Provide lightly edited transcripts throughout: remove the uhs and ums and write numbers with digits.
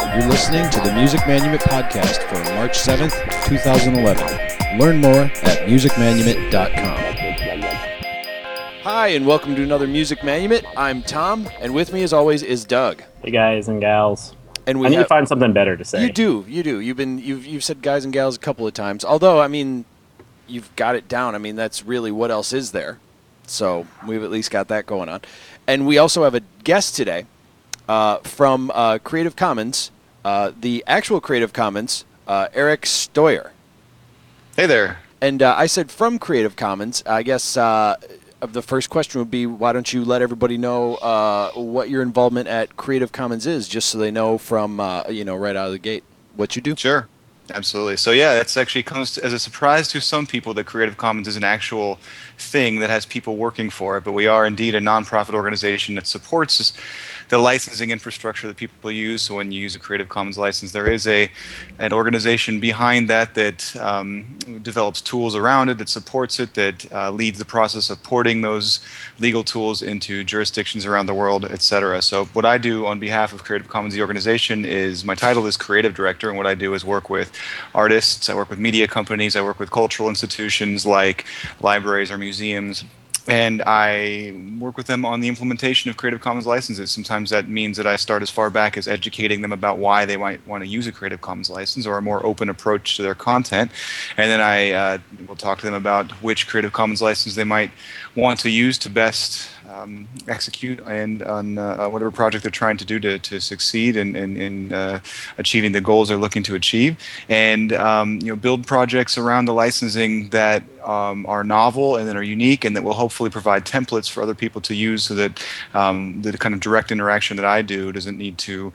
You're listening to the Music Manument podcast for March 7th, 2011. Learn more at musicmanument.com. Hi, and welcome to another Music Manument. I'm Tom, and with me, as always, is Doug. Hey, guys and gals. And I need to find something better to say. You do. You've said guys and gals a couple of times. Although, I mean, you've got it down. I mean, that's really what else is there. So we've at least got that going on. And we also have a guest today from Creative Commons, the actual Creative Commons, Eric Stoyer. Hey there. And I said from Creative Commons. I guess the first question would be, why don't you let everybody know what your involvement at Creative Commons is, just so they know from right out of the gate what you do. Sure. Absolutely. So yeah, that's actually comes as a surprise to some people that Creative Commons is an actual thing that has people working for it, but we are indeed a nonprofit organization that supports the licensing infrastructure that people use. So when you use a Creative Commons license, there is an organization behind that develops tools around it, that supports it, that leads the process of porting those legal tools into jurisdictions around the world, etc. So what I do on behalf of Creative Commons, the organization, is my title is Creative Director, and what I do is work with artists, I work with media companies, I work with cultural institutions like libraries or museums, and I work with them on the implementation of Creative Commons licenses. Sometimes that means that I start as far back as educating them about why they might want to use a Creative Commons license or a more open approach to their content. And then I will talk to them about which Creative Commons license they might want to use to best execute and on whatever project they're trying to do to succeed in achieving the goals they're looking to achieve, and build projects around the licensing that are novel and that are unique and that will hopefully provide templates for other people to use, so that the kind of direct interaction that I do doesn't need to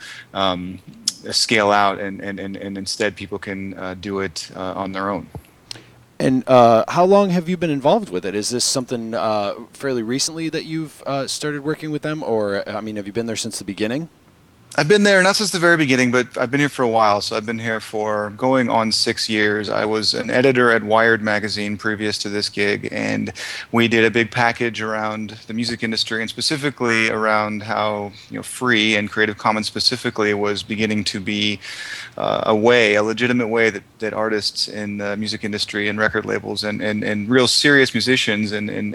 scale out, and instead people can do it on their own. And how long have you been involved with it? Is this something fairly recently that you've started working with them, or have you been there since the beginning? I've been there not since the very beginning, but I've been here for a while. So I've been here for going on 6 years. I was an editor at Wired magazine previous to this gig, and we did a big package around the music industry, and specifically around how free and Creative Commons specifically was beginning to be a legitimate way that artists in the music industry and record labels and real serious musicians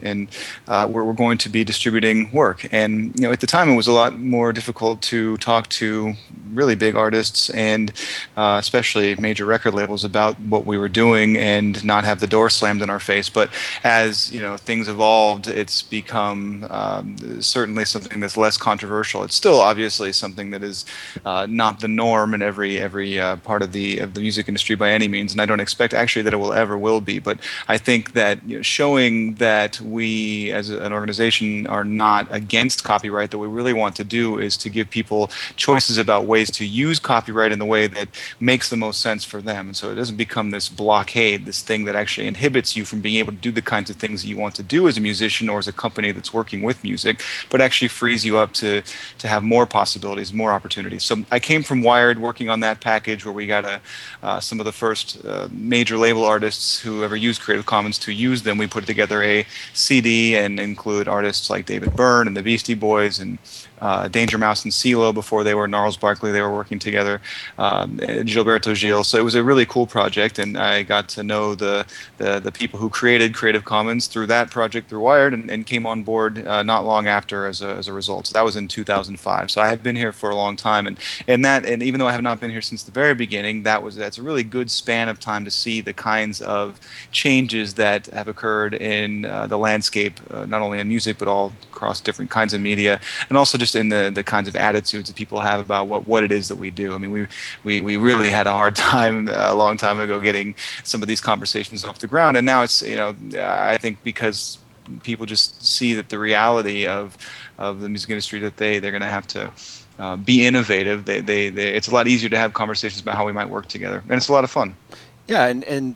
were going to be distributing work. And at the time it was a lot more difficult to talk to really big artists and especially major record labels about what we were doing and not have the door slammed in our face. But as things evolved, it's become certainly something that's less controversial. It's still obviously something that is not the norm in every part of the music industry by any means, and I don't expect actually that it will be. But I think that showing that we as an organization are not against copyright, that we really want to do is to give people choices about ways to use copyright in the way that makes the most sense for them. And so it doesn't become this blockade, this thing that actually inhibits you from being able to do the kinds of things that you want to do as a musician or as a company that's working with music, but actually frees you up to have more possibilities, more opportunities. So I came from Wired working on that package where we got some of the first major label artists who ever used Creative Commons to use them. We put together a CD and include artists like David Byrne and the Beastie Boys and Danger Mouse and CeeLo before they were Gnarls Barkley. They were working together, Gilberto Gil. So it was a really cool project, and I got to know the people who created Creative Commons through that project through Wired, and came on board not long after as a result. So that was in 2005. So I have been here for a long time, and even though I have not been here since the very beginning, that's a really good span of time to see the kinds of changes that have occurred in the landscape, not only in music but all across different kinds of media, and also just in the kinds of attitudes that people have about what it is that we do. I mean, we really had a hard time a long time ago getting some of these conversations off the ground, and now it's I think because people just see that the reality of the music industry, that they're going to have to be innovative. It's a lot easier to have conversations about how we might work together, and it's a lot of fun. Yeah, and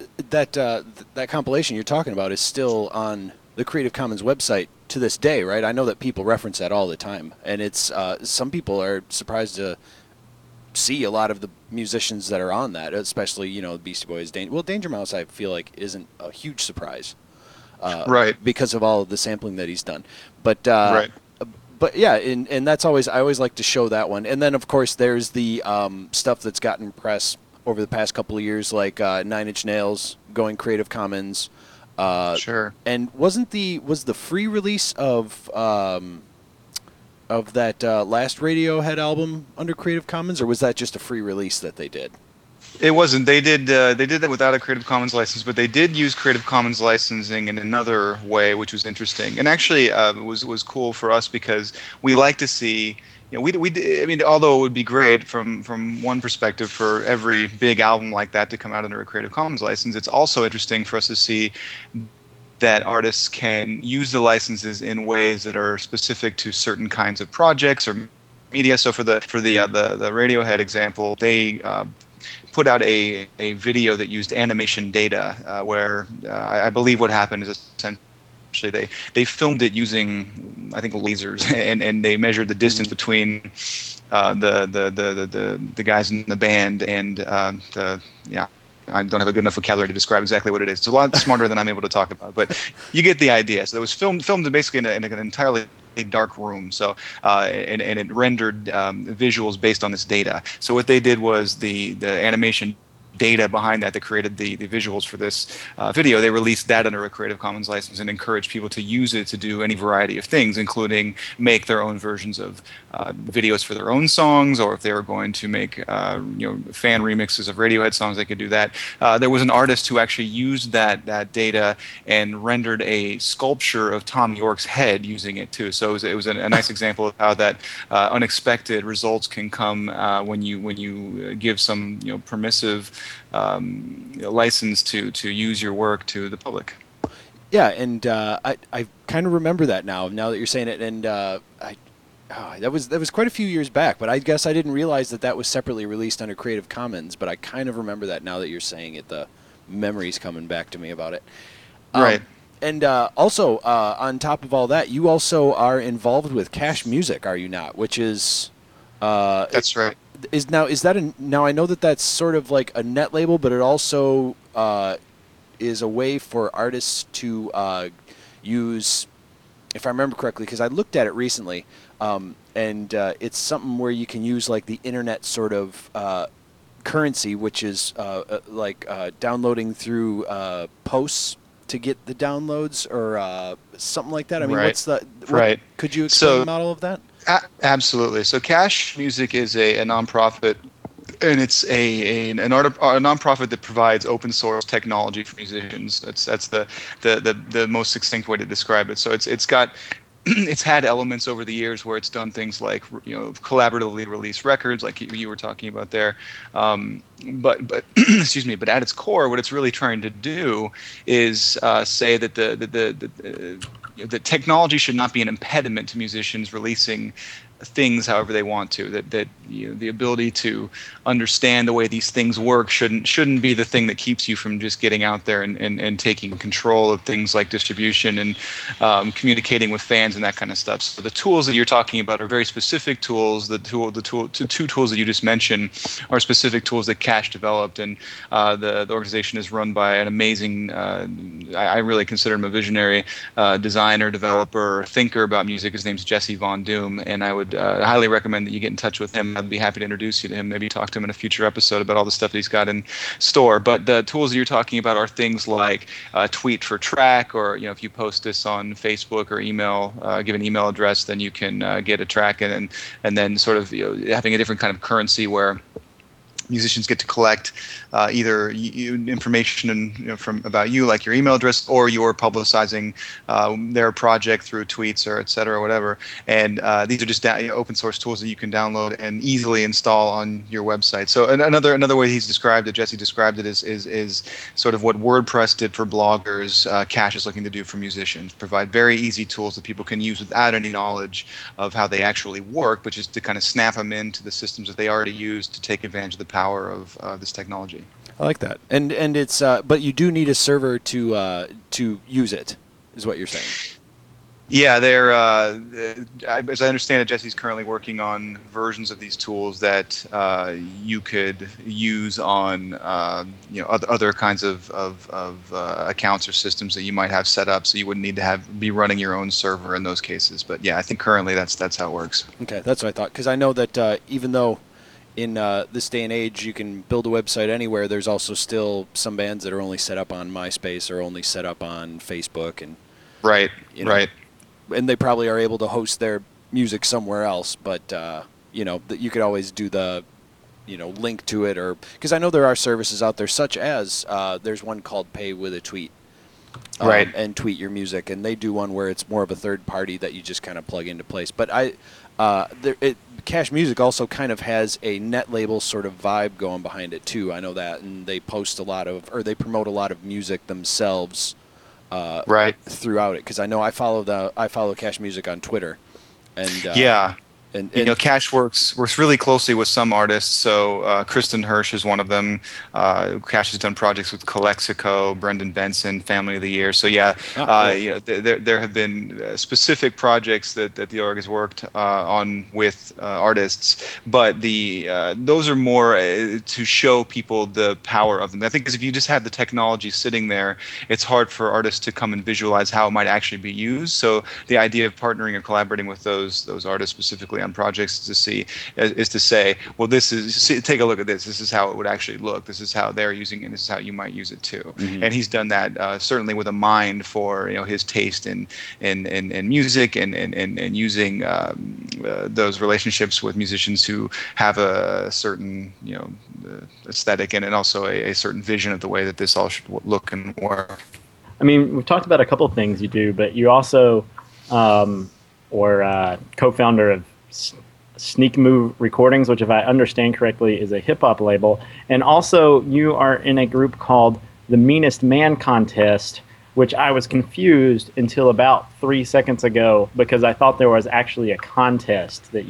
that compilation you're talking about is still on the Creative Commons website to this day, right? I know that people reference that all the time, and it's some people are surprised to see a lot of the musicians that are on that, especially Beastie Boys. Danger Mouse, I feel like, isn't a huge surprise, right? Because of all of the sampling that he's done. But right. but yeah, and that's always I always like to show that one. And then of course there's the stuff that's gotten press over the past couple of years, like Nine Inch Nails going Creative Commons. Sure. And was the free release of that last Radiohead album under Creative Commons, or was that just a free release that they did? It wasn't. They did that without a Creative Commons license, but they did use Creative Commons licensing in another way, which was interesting, and actually was cool for us because we like to see. You know, I mean, although it would be great from one perspective for every big album like that to come out under a Creative Commons license, it's also interesting for us to see that artists can use the licenses in ways that are specific to certain kinds of projects or media. So for the Radiohead example, they put out a video that used animation data, where I believe what happened is essentially they filmed it using, I think, lasers, and they measured the distance between the guys in the band and I don't have a good enough vocabulary to describe exactly what it is. It's a lot smarter than I'm able to talk about, but you get the idea. So it was filmed basically in an entirely dark room. So and it rendered visuals based on this data. So what they did was the animation data behind that created the visuals for this video. They released that under a Creative Commons license and encouraged people to use it to do any variety of things, including make their own versions of videos for their own songs, or if they were going to make fan remixes of Radiohead songs, they could do that. There was an artist who actually used that data and rendered a sculpture of Tom York's head using it too. So it was a nice example of how that unexpected results can come when you give some permissive license to use your work to the public. Yeah, and I kind of remember that now that you're saying it, and that was quite a few years back, but I guess I didn't realize that was separately released under Creative Commons, but I kind of remember that now that you're saying it. The memory's coming back to me about it. Right. And also, on top of all that, you also are involved with Cash Music, are you not? Which is... That's right. Now I know that's sort of like a net label, but it also is a way for artists to use, if I remember correctly, because I looked at it recently, and it's something where you can use like the internet sort of currency, which is like downloading through posts to get the downloads or something like that. I mean, right. Could you explain the model of that? Absolutely. So Cash Music is a nonprofit, and it's a nonprofit that provides open source technology for musicians. That's the most succinct way to describe it. So it's got it's had elements over the years where it's done things like collaboratively release records, like you were talking about there. But excuse me. But at its core, what it's really trying to do is say that the technology should not be an impediment to musicians releasing things however they want to. That the ability to understand the way these things work shouldn't be the thing that keeps you from just getting out there and taking control of things like distribution and communicating with fans and that kind of stuff. So the tools that you're talking about are very specific tools. The two tools that you just mentioned are specific tools that Cash developed, and the organization is run by an amazing, I really consider him a visionary designer, developer, thinker about music. His name's Jesse Von Doom, and I would highly recommend that you get in touch with him. I'd be happy to introduce you to him, maybe talk to him in a future episode about all the stuff that he's got in store. But the tools that you're talking about are things like tweet for track, or if you post this on Facebook or email, give an email address, then you can get a track, and then sort of having a different kind of currency where musicians get to collect either information from about you, like your email address, or you're publicizing their project through tweets or et cetera, or whatever. And these are just open source tools that you can download and easily install on your website. So another way Jesse described it is sort of what WordPress did for bloggers. Cash is looking to do for musicians, provide very easy tools that people can use without any knowledge of how they actually work, but just to kind of snap them into the systems that they already use to take advantage of the power of this technology. I like that, and it's but you do need a server to use it, is what you're saying. Yeah, as I understand it, Jesse's currently working on versions of these tools that you could use on other kinds of accounts or systems that you might have set up, so you wouldn't need to be running your own server in those cases. But yeah, I think currently that's how it works. Okay, that's what I thought. Because I know that even though in this day and age you can build a website anywhere, there's also still some bands that are only set up on MySpace or only set up on Facebook, and Right, you know, right. and they probably are able to host their music somewhere else. But you could always do the link to it, or because I know there are services out there such as there's one called Pay with a Tweet. Right. And tweet your music, and they do one where it's more of a third party that you just kind of plug into place. But Cash Music also kind of has a net label sort of vibe going behind it too. I know that, and they post they promote a lot of music themselves Right. throughout it. Because I know I follow Cash Music on Twitter, and Yeah. and Cash works really closely with some artists. So Kristen Hirsch is one of them. Cash has done projects with Calexico, Brendan Benson, Family of the Year. So yeah, cool. there have been specific projects that the org has worked on with artists, but those are more to show people the power of them. I think because if you just have the technology sitting there, it's hard for artists to come and visualize how it might actually be used. So the idea of partnering and collaborating with those artists specifically on projects is to say, well, take a look at this. This is how it would actually look. This is how they're using it. This is how you might use it too. Mm-hmm. And he's done that certainly with a mind for his taste in music and using those relationships with musicians who have a certain aesthetic and also a certain vision of the way that this all should look and work. I mean, we've talked about a couple of things you do, but you also co-founder of Sneak Move Recordings, which, if I understand correctly, is a hip hop label. And also, you are in a group called the Meanest Man Contest, which I was confused until about 3 seconds ago because I thought there was actually a contest that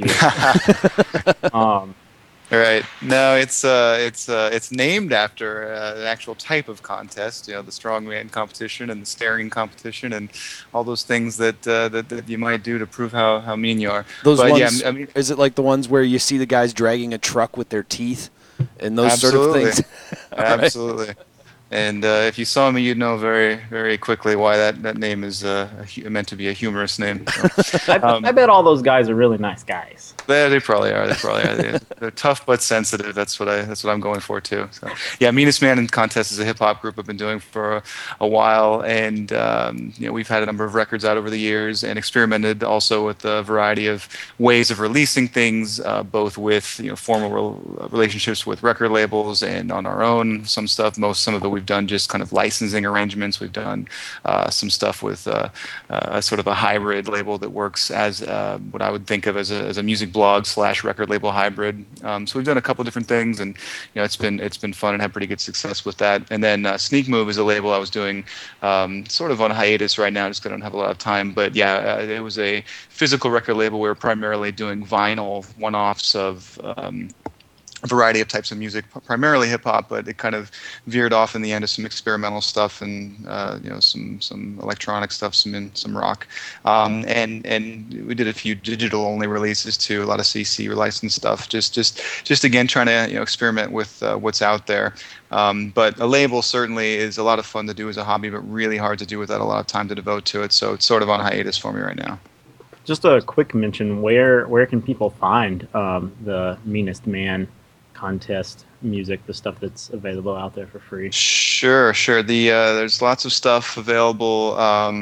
you. Right. No, it's named after an actual type of contest. The strongman competition and the staring competition and all those things that you might do to prove how mean you are. Those but ones, yeah, I mean, is it like the ones where you see the guys dragging a truck with their teeth and those absolutely. sort of things? Absolutely. And if you saw me, you'd know very, very quickly why that name is meant to be a humorous name. So, I bet all those guys are really nice guys. They probably are. They're tough but sensitive. That's what I'm going for too. So, yeah, Meanest Man in Contest is a hip hop group I've been doing for a while, and we've had a number of records out over the years, and experimented also with a variety of ways of releasing things, both with formal relationships with record labels and on our own. Some of it we've done just kind of licensing arrangements. We've done some stuff with a sort of a hybrid label that works as what I would think of as a music blog / record label hybrid. So we've done a couple different things, and it's been fun and had pretty good success with that. And then Sneak Move is a label I was doing sort of on hiatus right now, just because I don't have a lot of time. But yeah, it was a physical record label. We were primarily doing vinyl one-offs of a variety of types of music, primarily hip hop, but it kind of veered off in the end to some experimental stuff and some electronic stuff, some rock, and we did a few digital only releases too, a lot of CC licensed stuff. Just again trying to experiment with what's out there. But a label certainly is a lot of fun to do as a hobby, but really hard to do without a lot of time to devote to it. So it's sort of on hiatus for me right now. Just a quick mention: where can people find the Meanest Man Contest music, the stuff that's available out there for free? Sure. There's lots of stuff available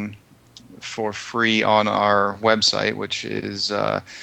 for free on our website, which is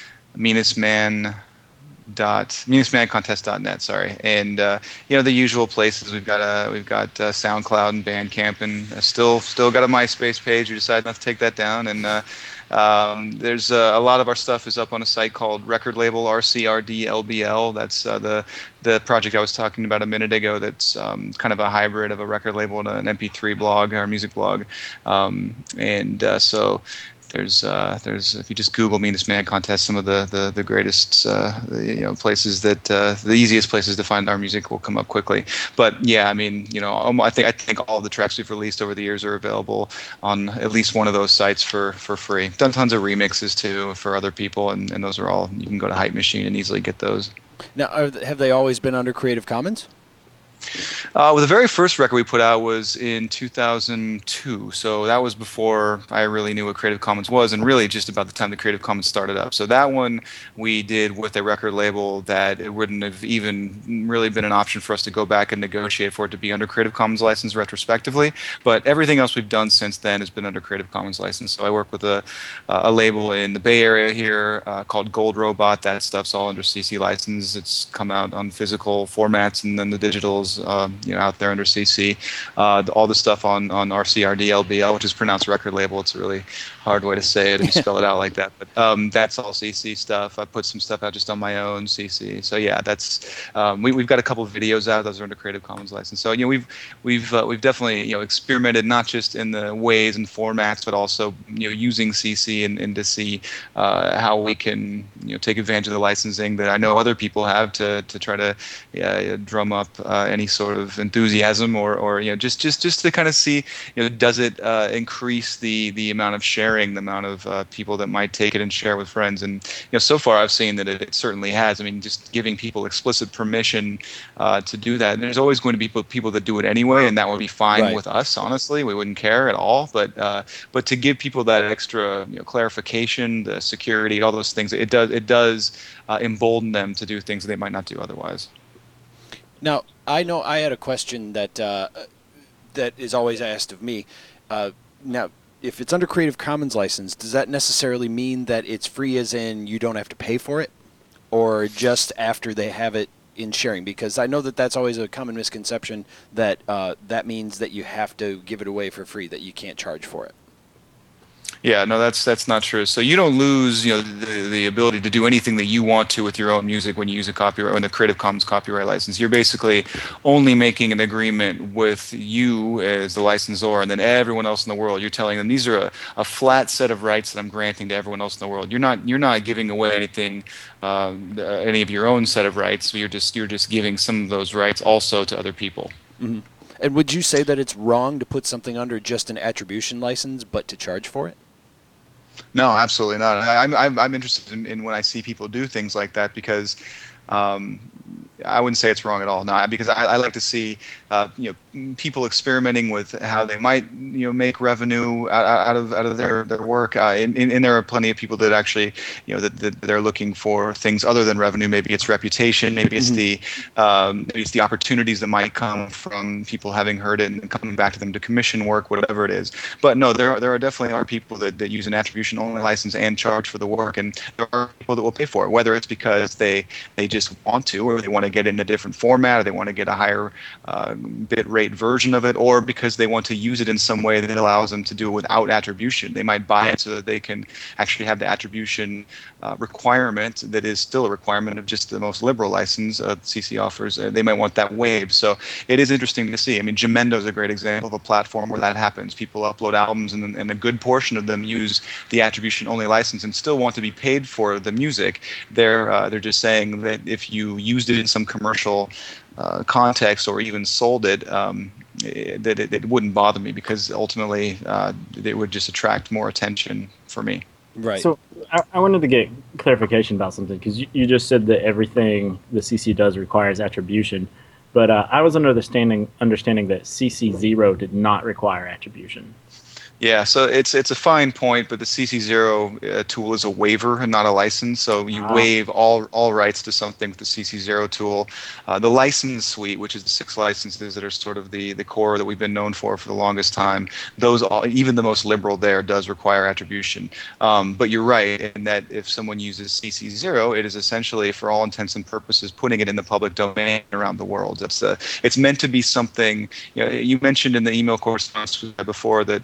meanestmancontest.net. Sorry, and the usual places. We've got SoundCloud and Bandcamp, and still got a MySpace page. We decided not to take that down, and there's a lot of our stuff is up on a site called Record Label RCRDLBL. That's the project I was talking about a minute ago. That's kind of a hybrid of a record label and an MP3 blog or music blog, so there's if you just Google Meanest Man Contest, some of the greatest places that the easiest places to find our music will come up quickly. But yeah, I mean, I think all the tracks we've released over the years are available on at least one of those sites for free. Done tons of remixes too for other people, and those are all, you can go to Hype Machine and easily get those. Now, have they always been under Creative Commons? Well, the very first record we put out was in 2002, so that was before I really knew what Creative Commons was, and really just about the time the Creative Commons started up. So that one we did with a record label that it wouldn't have even really been an option for us to go back and negotiate for it to be under Creative Commons license retrospectively. But everything else we've done since then has been under Creative Commons license. So I work with a label in the Bay Area here called Gold Robot. That stuff's all under CC license. It's come out on physical formats, and then the digitals out there under CC. All the stuff on RCRDLBL, which is pronounced record label. It's a really hard way to say it if you spell it out like that. But that's all CC stuff. I put some stuff out just on my own CC. So yeah, that's we've got a couple of videos out. Those are under Creative Commons license. So we've definitely experimented not just in the ways and formats, but also using CC and to see how we can take advantage of the licensing that I know other people have to try to drum up any sort of enthusiasm or just to kind of see does it increase the amount of sharing, the amount of people that might take it and share with friends. And so far I've seen that it certainly has. I mean, just giving people explicit permission to do that. And there's always going to be people that do it anyway, and that would be fine Right. with us. Honestly, we wouldn't care at all. But to give people that extra clarification, the security, all those things, it does embolden them to do things they might not do otherwise. Now, I know I had a question that that is always asked of me. Now, if it's under Creative Commons license, does that necessarily mean that it's free as in you don't have to pay for it? Or just after they have it in sharing? Because I know that that's always a common misconception that that means that you have to give it away for free, that you can't charge for it. Yeah, no, that's not true. So you don't lose, the ability to do anything that you want to with your own music when you use a copyright, when the Creative Commons copyright license. You're basically only making an agreement with you as the licensor, and then everyone else in the world. You're telling them these are a flat set of rights that I'm granting to everyone else in the world. You're not giving away anything, any of your own set of rights. So you're just giving some of those rights also to other people. Mm-hmm. And would you say that it's wrong to put something under just an attribution license, but to charge for it? No, absolutely not. I'm interested in when I see people do things like that, because I wouldn't say it's wrong at all. No, because I like to see people experimenting with how they might make revenue out of their work. And there are plenty of people that actually that they're looking for things other than revenue. Maybe it's reputation. Maybe it's the opportunities that might come from people having heard it and coming back to them to commission work, whatever it is. But no, there are definitely people that use an attribution only license and charge for the work, and there are people that will pay for it, whether it's because they just want to, or they want to get it in a different format, or they want to get a higher bit rate version of it, or because they want to use it in some way that allows them to do it without attribution. They might buy it so that they can actually have the attribution requirement that is still a requirement of just the most liberal license CC offers. They might want that waived. So it is interesting to see. I mean, Jamendo is a great example of a platform where that happens. People upload albums, and a good portion of them use the attribution only license and still want to be paid for the music. They're just saying that if you used it in some commercial context or even sold it, that it wouldn't bother me, because ultimately it would just attract more attention for me. Right. So I wanted to get clarification about something, because you just said that everything the CC does requires attribution, but I was under the understanding that CC0 did not require attribution. Yeah, so it's a fine point, but the CC0 tool is a waiver and not a license. So you waive all rights to something with the CC0 tool. The license suite, which is the 6 licenses that are sort of the core that we've been known for the longest time, those even the most liberal there does require attribution. But you're right in that if someone uses CC0, it is essentially, for all intents and purposes, putting it in the public domain around the world. It's meant to be something. You mentioned in the email correspondence before that, for instance,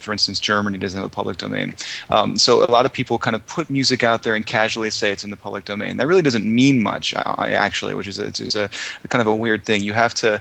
Germany doesn't have a public domain. So a lot of people kind of put music out there and casually say it's in the public domain. That really doesn't mean much, actually, which is a kind of a weird thing. You have to,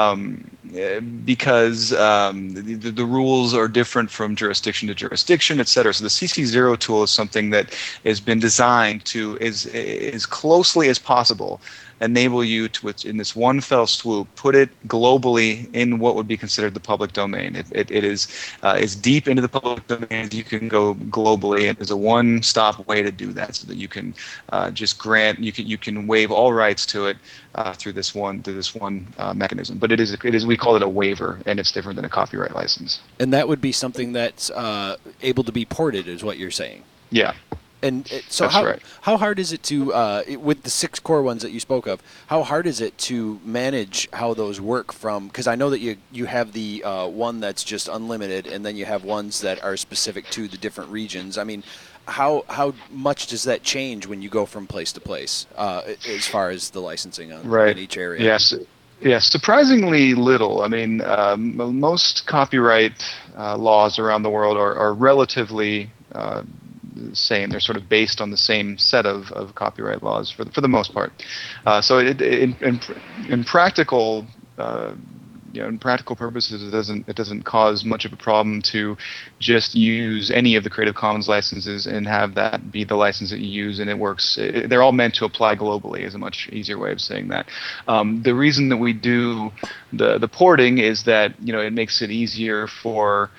because the rules are different from jurisdiction to jurisdiction, et cetera. So the CC0 tool is something that has been designed to, as closely as possible, enable you to, in this one fell swoop, put it globally in what would be considered the public domain. It is as deep into the public domain as you can go globally, and there's a one-stop way to do that, so that you can just grant, you can waive all rights to it through this one mechanism. But it is we call it a waiver, and it's different than a copyright license. And that would be something that's able to be ported, is what you're saying. Yeah. And so how hard is it to, with the 6 core ones that you spoke of, how hard is it to manage how those work from, because I know that you have the one that's just unlimited, and then you have ones that are specific to the different regions. I mean, how much does that change when you go from place to place as far as the licensing in each area? Yes. Yeah, surprisingly little. I mean, most copyright laws around the world are relatively same. They're sort of based on the same set of copyright laws for the most part. So in practical in practical purposes, it doesn't cause much of a problem to just use any of the Creative Commons licenses and have that be the license that you use, and it works. They're all meant to apply globally, is a much easier way of saying that. The reason that we do the porting is that it makes it easier for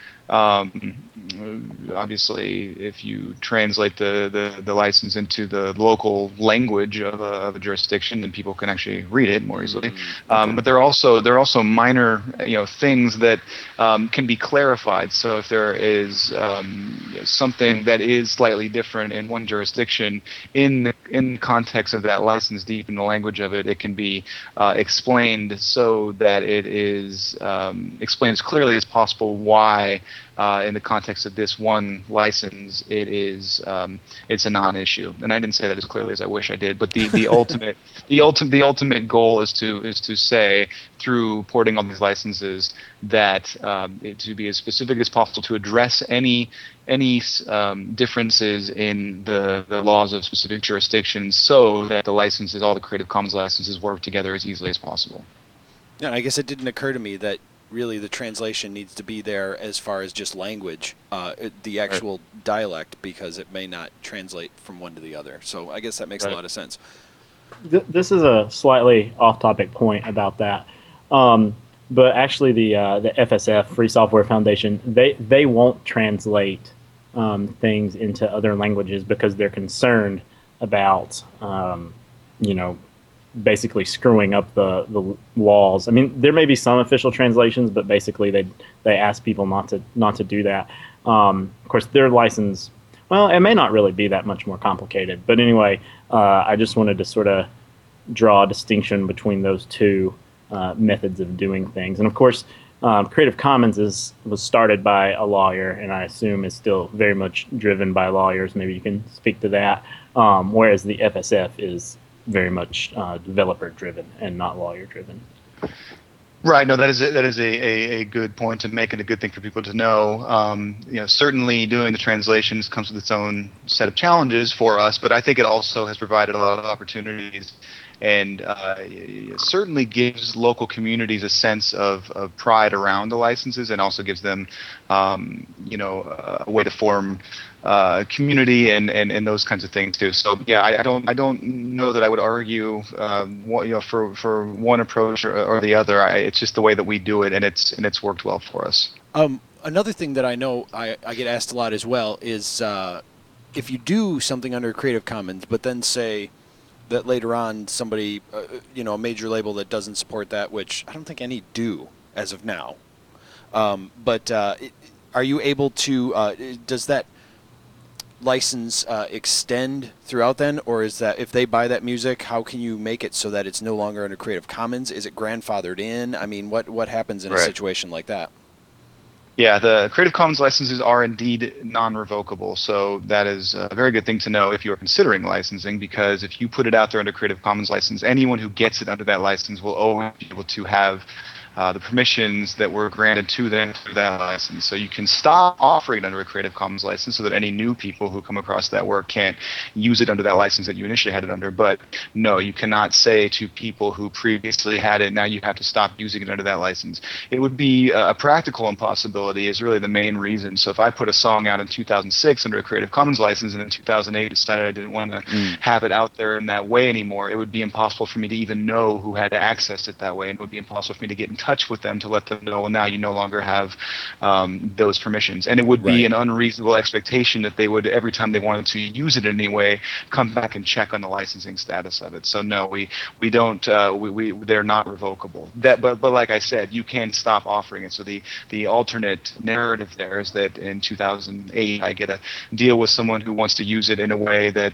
obviously, if you translate the license into the local language of a jurisdiction, then people can actually read it more easily. But there are also minor things that can be clarified. So if there is something that is slightly different in one jurisdiction, in the context of that license, deep in the language of it, it can be explained so that it is explained as clearly as possible why. In the context of this one license, it's a non-issue, and I didn't say that as clearly as I wish I did. But the ultimate goal is to say, through porting all these licenses, that to be as specific as possible, to address any differences in the laws of specific jurisdictions, so that the licenses, all the Creative Commons licenses, work together as easily as possible. Yeah, I guess it didn't occur to me that really the translation needs to be there as far as just language, the actual dialect, because it may not translate from one to the other. So I guess that makes a lot of sense. This is a slightly off-topic point about that, but actually the FSF, Free Software Foundation, they won't translate things into other languages because they're concerned about basically screwing up the laws. I mean, there may be some official translations, but basically they ask people not to do that. Of course, their license, well, it may not really be that much more complicated. But anyway, I just wanted to sort of draw a distinction between those two methods of doing things. And of course, Creative Commons was started by a lawyer, and I assume is still very much driven by lawyers. Maybe you can speak to that. Whereas the FSF is very much developer-driven and not lawyer-driven. Right. No, that is a good point to make, and a good thing for people to know. Certainly doing the translations comes with its own set of challenges for us, but I think it also has provided a lot of opportunities, and it certainly gives local communities a sense of pride around the licenses, and also gives them, a way to form community and those kinds of things too. So yeah, I don't know that I would argue for one approach or the other. It's just the way that we do it, and it's worked well for us. Another thing that I know I get asked a lot as well is if you do something under Creative Commons, but then say that later on somebody, a major label that doesn't support that, which I don't think any do as of now. But are you able to? Does that license extend throughout then, or is that if they buy that music, how can you make it so that it's no longer under Creative Commons? Is it grandfathered in? I mean, what happens in a situation like that? Yeah, the Creative Commons licenses are indeed non-revocable, so that is a very good thing to know if you're considering licensing, because if you put it out there under Creative Commons license, anyone who gets it under that license will always be able to have the permissions that were granted to them through that license. So you can stop offering it under a Creative Commons license so that any new people who come across that work can't use it under that license that you initially had it under. But no, you cannot say to people who previously had it, now you have to stop using it under that license. It would be a practical impossibility is really the main reason. So if I put a song out in 2006 under a Creative Commons license and in 2008 decided I didn't want to have it out there in that way anymore, it would be impossible for me to even know who had access it that way, and it would be impossible for me to get in touch with them to let them know, well, now you no longer have those permissions. And it would be an unreasonable expectation that they would, every time they wanted to use it in any way, come back and check on the licensing status of it. So no, we don't, they're not revocable. But like I said, you can stop offering it. So the alternate narrative there is that in 2008, I get a deal with someone who wants to use it in a way that,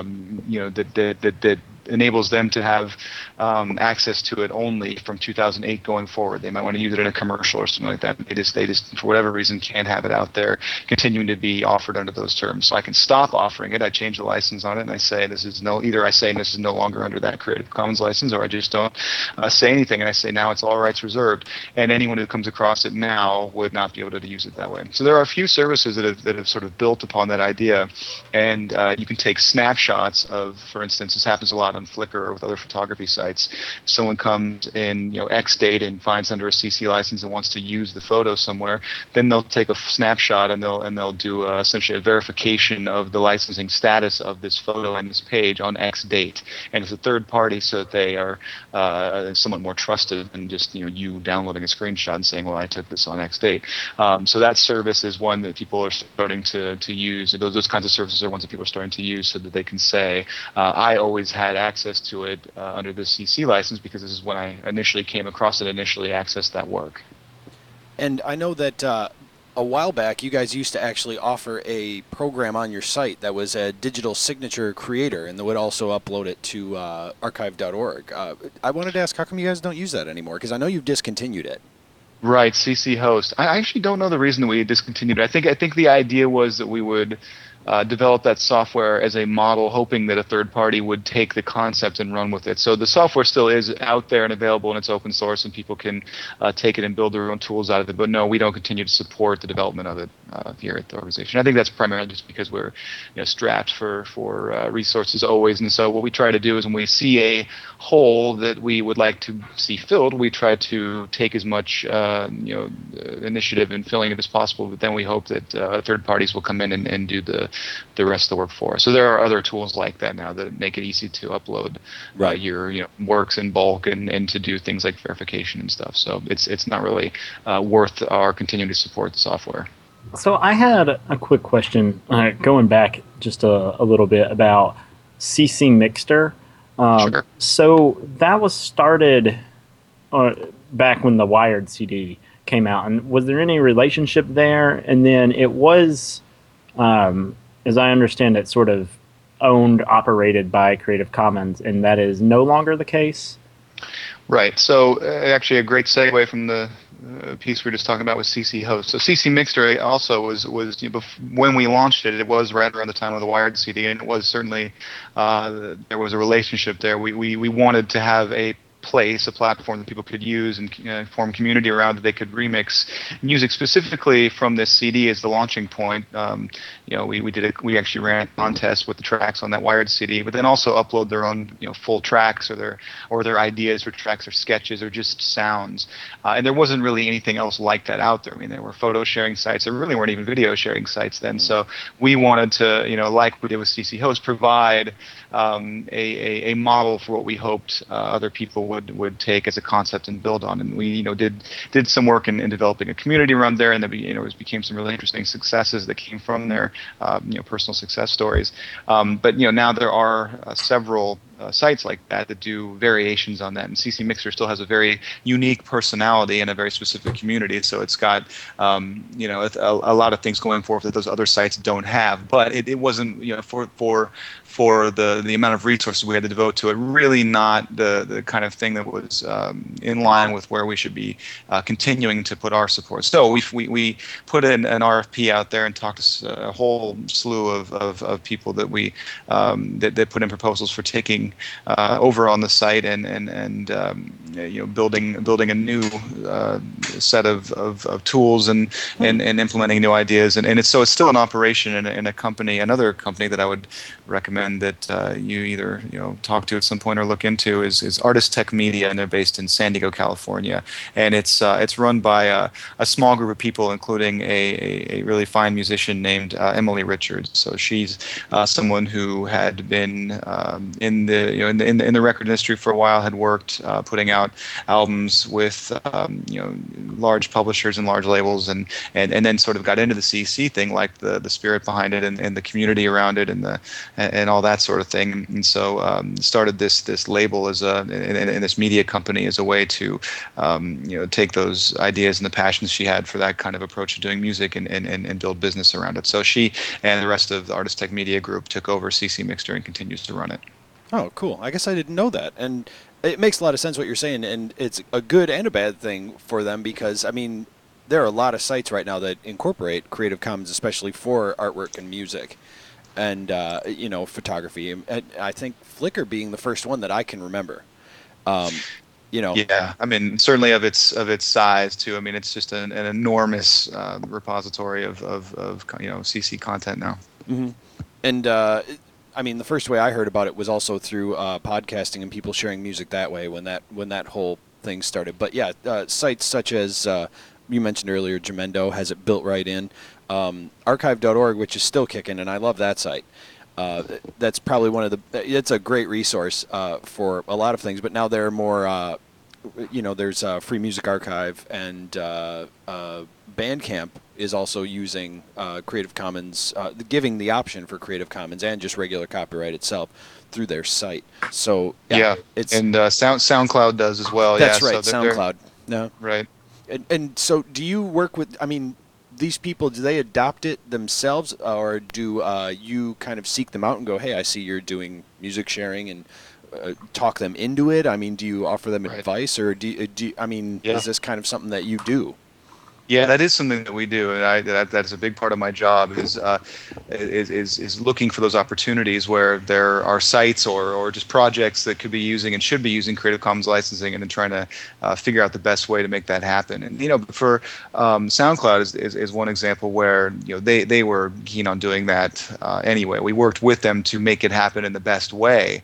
that enables them to have access to it only from 2008 going forward. They might want to use it in a commercial or something like that. They just for whatever reason can't have it out there continuing to be offered under those terms. So I can stop offering it. I change the license on it and I say this is no longer under that Creative Commons license, or I just don't say anything and I say now it's all rights reserved, and anyone who comes across it now would not be able to use it that way. So there are a few services that have sort of built upon that idea, and you can take snapshots of, for instance, this happens a lot on Flickr or with other photography sites. Someone comes in, X date and finds under a CC license and wants to use the photo somewhere, then they'll take a snapshot and they'll do essentially a verification of the licensing status of this photo and this page on X date. And it's a third party, so that they are somewhat more trusted than just you downloading a screenshot and saying, well, I took this on X date. So that service is one that people are starting to use. Those kinds of services are ones that people are starting to use so that they can say, I always had access to it under the CC license because this is when I initially came across it, initially accessed that work. And I know that a while back you guys used to actually offer a program on your site that was a digital signature creator and that would also upload it to archive.org. I wanted to ask, how come you guys don't use that anymore? Because I know you've discontinued it. Right, CC Host. I actually don't know the reason that we discontinued it. I think the idea was that we would develop that software as a model, hoping that a third party would take the concept and run with it. So the software still is out there and available, and it's open source, and people can take it and build their own tools out of it. But no, we don't continue to support the development of it here at the organization. I think that's primarily just because we're strapped for resources always. And so what we try to do is when we see a hole that we would like to see filled, we try to take as much initiative in filling it as possible. But then we hope that third parties will come in and do the rest of the work for us. So there are other tools like that now that make it easy to upload your works in bulk and to do things like verification and stuff. So it's not really worth our continuing to support the software. So I had a quick question going back just a little bit about CC Mixter. Sure. So that was started back when the Wired CD came out. And was there any relationship there? And then it was, as I understand it, sort of owned, operated by Creative Commons, and that is no longer the case? Right. So actually a great segue from the piece we were just talking about with CC Host. So CC Mixter also was when we launched it, it was right around the time of the Wired CD, and it was certainly there was a relationship there. We wanted to have a platform that people could use and form community around, that they could remix music specifically from this CD as the launching point. We actually ran a contest with the tracks on that Wired CD, but then also upload their own full tracks or their ideas for tracks or sketches or just sounds. And there wasn't really anything else like that out there. I mean, there were photo sharing sites. There really weren't even video sharing sites then. So we wanted to, like we did with CC Host, provide a model for what we hoped other people would take as a concept and build on. And we did some work in developing a community around there, and then it became some really interesting successes that came from there, personal success stories. But now there are several sites like that do variations on that, and CC Mixer still has a very unique personality and a very specific community. So it's got a lot of things going for it that those other sites don't have. But it wasn't for the amount of resources we had to devote to it, really not the kind of thing that was in line with where we should be continuing to put our support. So we put an RFP out there and talked to a whole slew of people that we that put in proposals for taking making over on the site, and building a new set of tools and implementing new ideas, and it's still an operation in a company, another company that I would recommend that you either talk to at some point or look into is Artist Tech Media, and they're based in San Diego, California, and it's run by a small group of people, including a really fine musician named Emily Richards. So she's someone who had been in the record industry for a while, had worked putting out albums with large publishers and large labels, and then sort of got into the CC thing, like the spirit behind it and the community around it and all that sort of thing. And so started this label as and this media company as a way to take those ideas and the passions she had for that kind of approach to doing music and build business around it. So she and the rest of the Artist Tech Media Group took over CC Mixter and continues to run it. Oh, cool. I guess I didn't know that. And it makes a lot of sense what you're saying, and it's a good and a bad thing for them because, I mean, there are a lot of sites right now that incorporate Creative Commons, especially for artwork and music and, photography. And I think Flickr being the first one that I can remember. Yeah, I mean, certainly of its size too. I mean, it's just an enormous repository of CC content now. Mm-hmm. And I mean, the first way I heard about it was also through podcasting and people sharing music that way when that whole thing started. But yeah, sites such as you mentioned earlier, Jamendo has it built right in. Archive.org, which is still kicking, and I love that site. That's probably it's a great resource for a lot of things, but now there are more, there's Free Music Archive, and Bandcamp is also using Creative Commons, giving the option for Creative Commons and just regular copyright itself through their site. So it's and SoundCloud does as well. That's yeah, right, so SoundCloud. No, right. And so, do you work with? I mean, these people, do they adopt it themselves, or do you kind of seek them out and go, hey, I see you're doing music sharing, and talk them into it? I mean, do you offer them advice, or is this kind of something that you do? Yeah, that is something that we do, and that's a big part of my job is looking for those opportunities where there are sites or just projects that could be using and should be using Creative Commons licensing, and then trying to figure out the best way to make that happen. And for SoundCloud is one example where they were keen on doing that anyway. We worked with them to make it happen in the best way.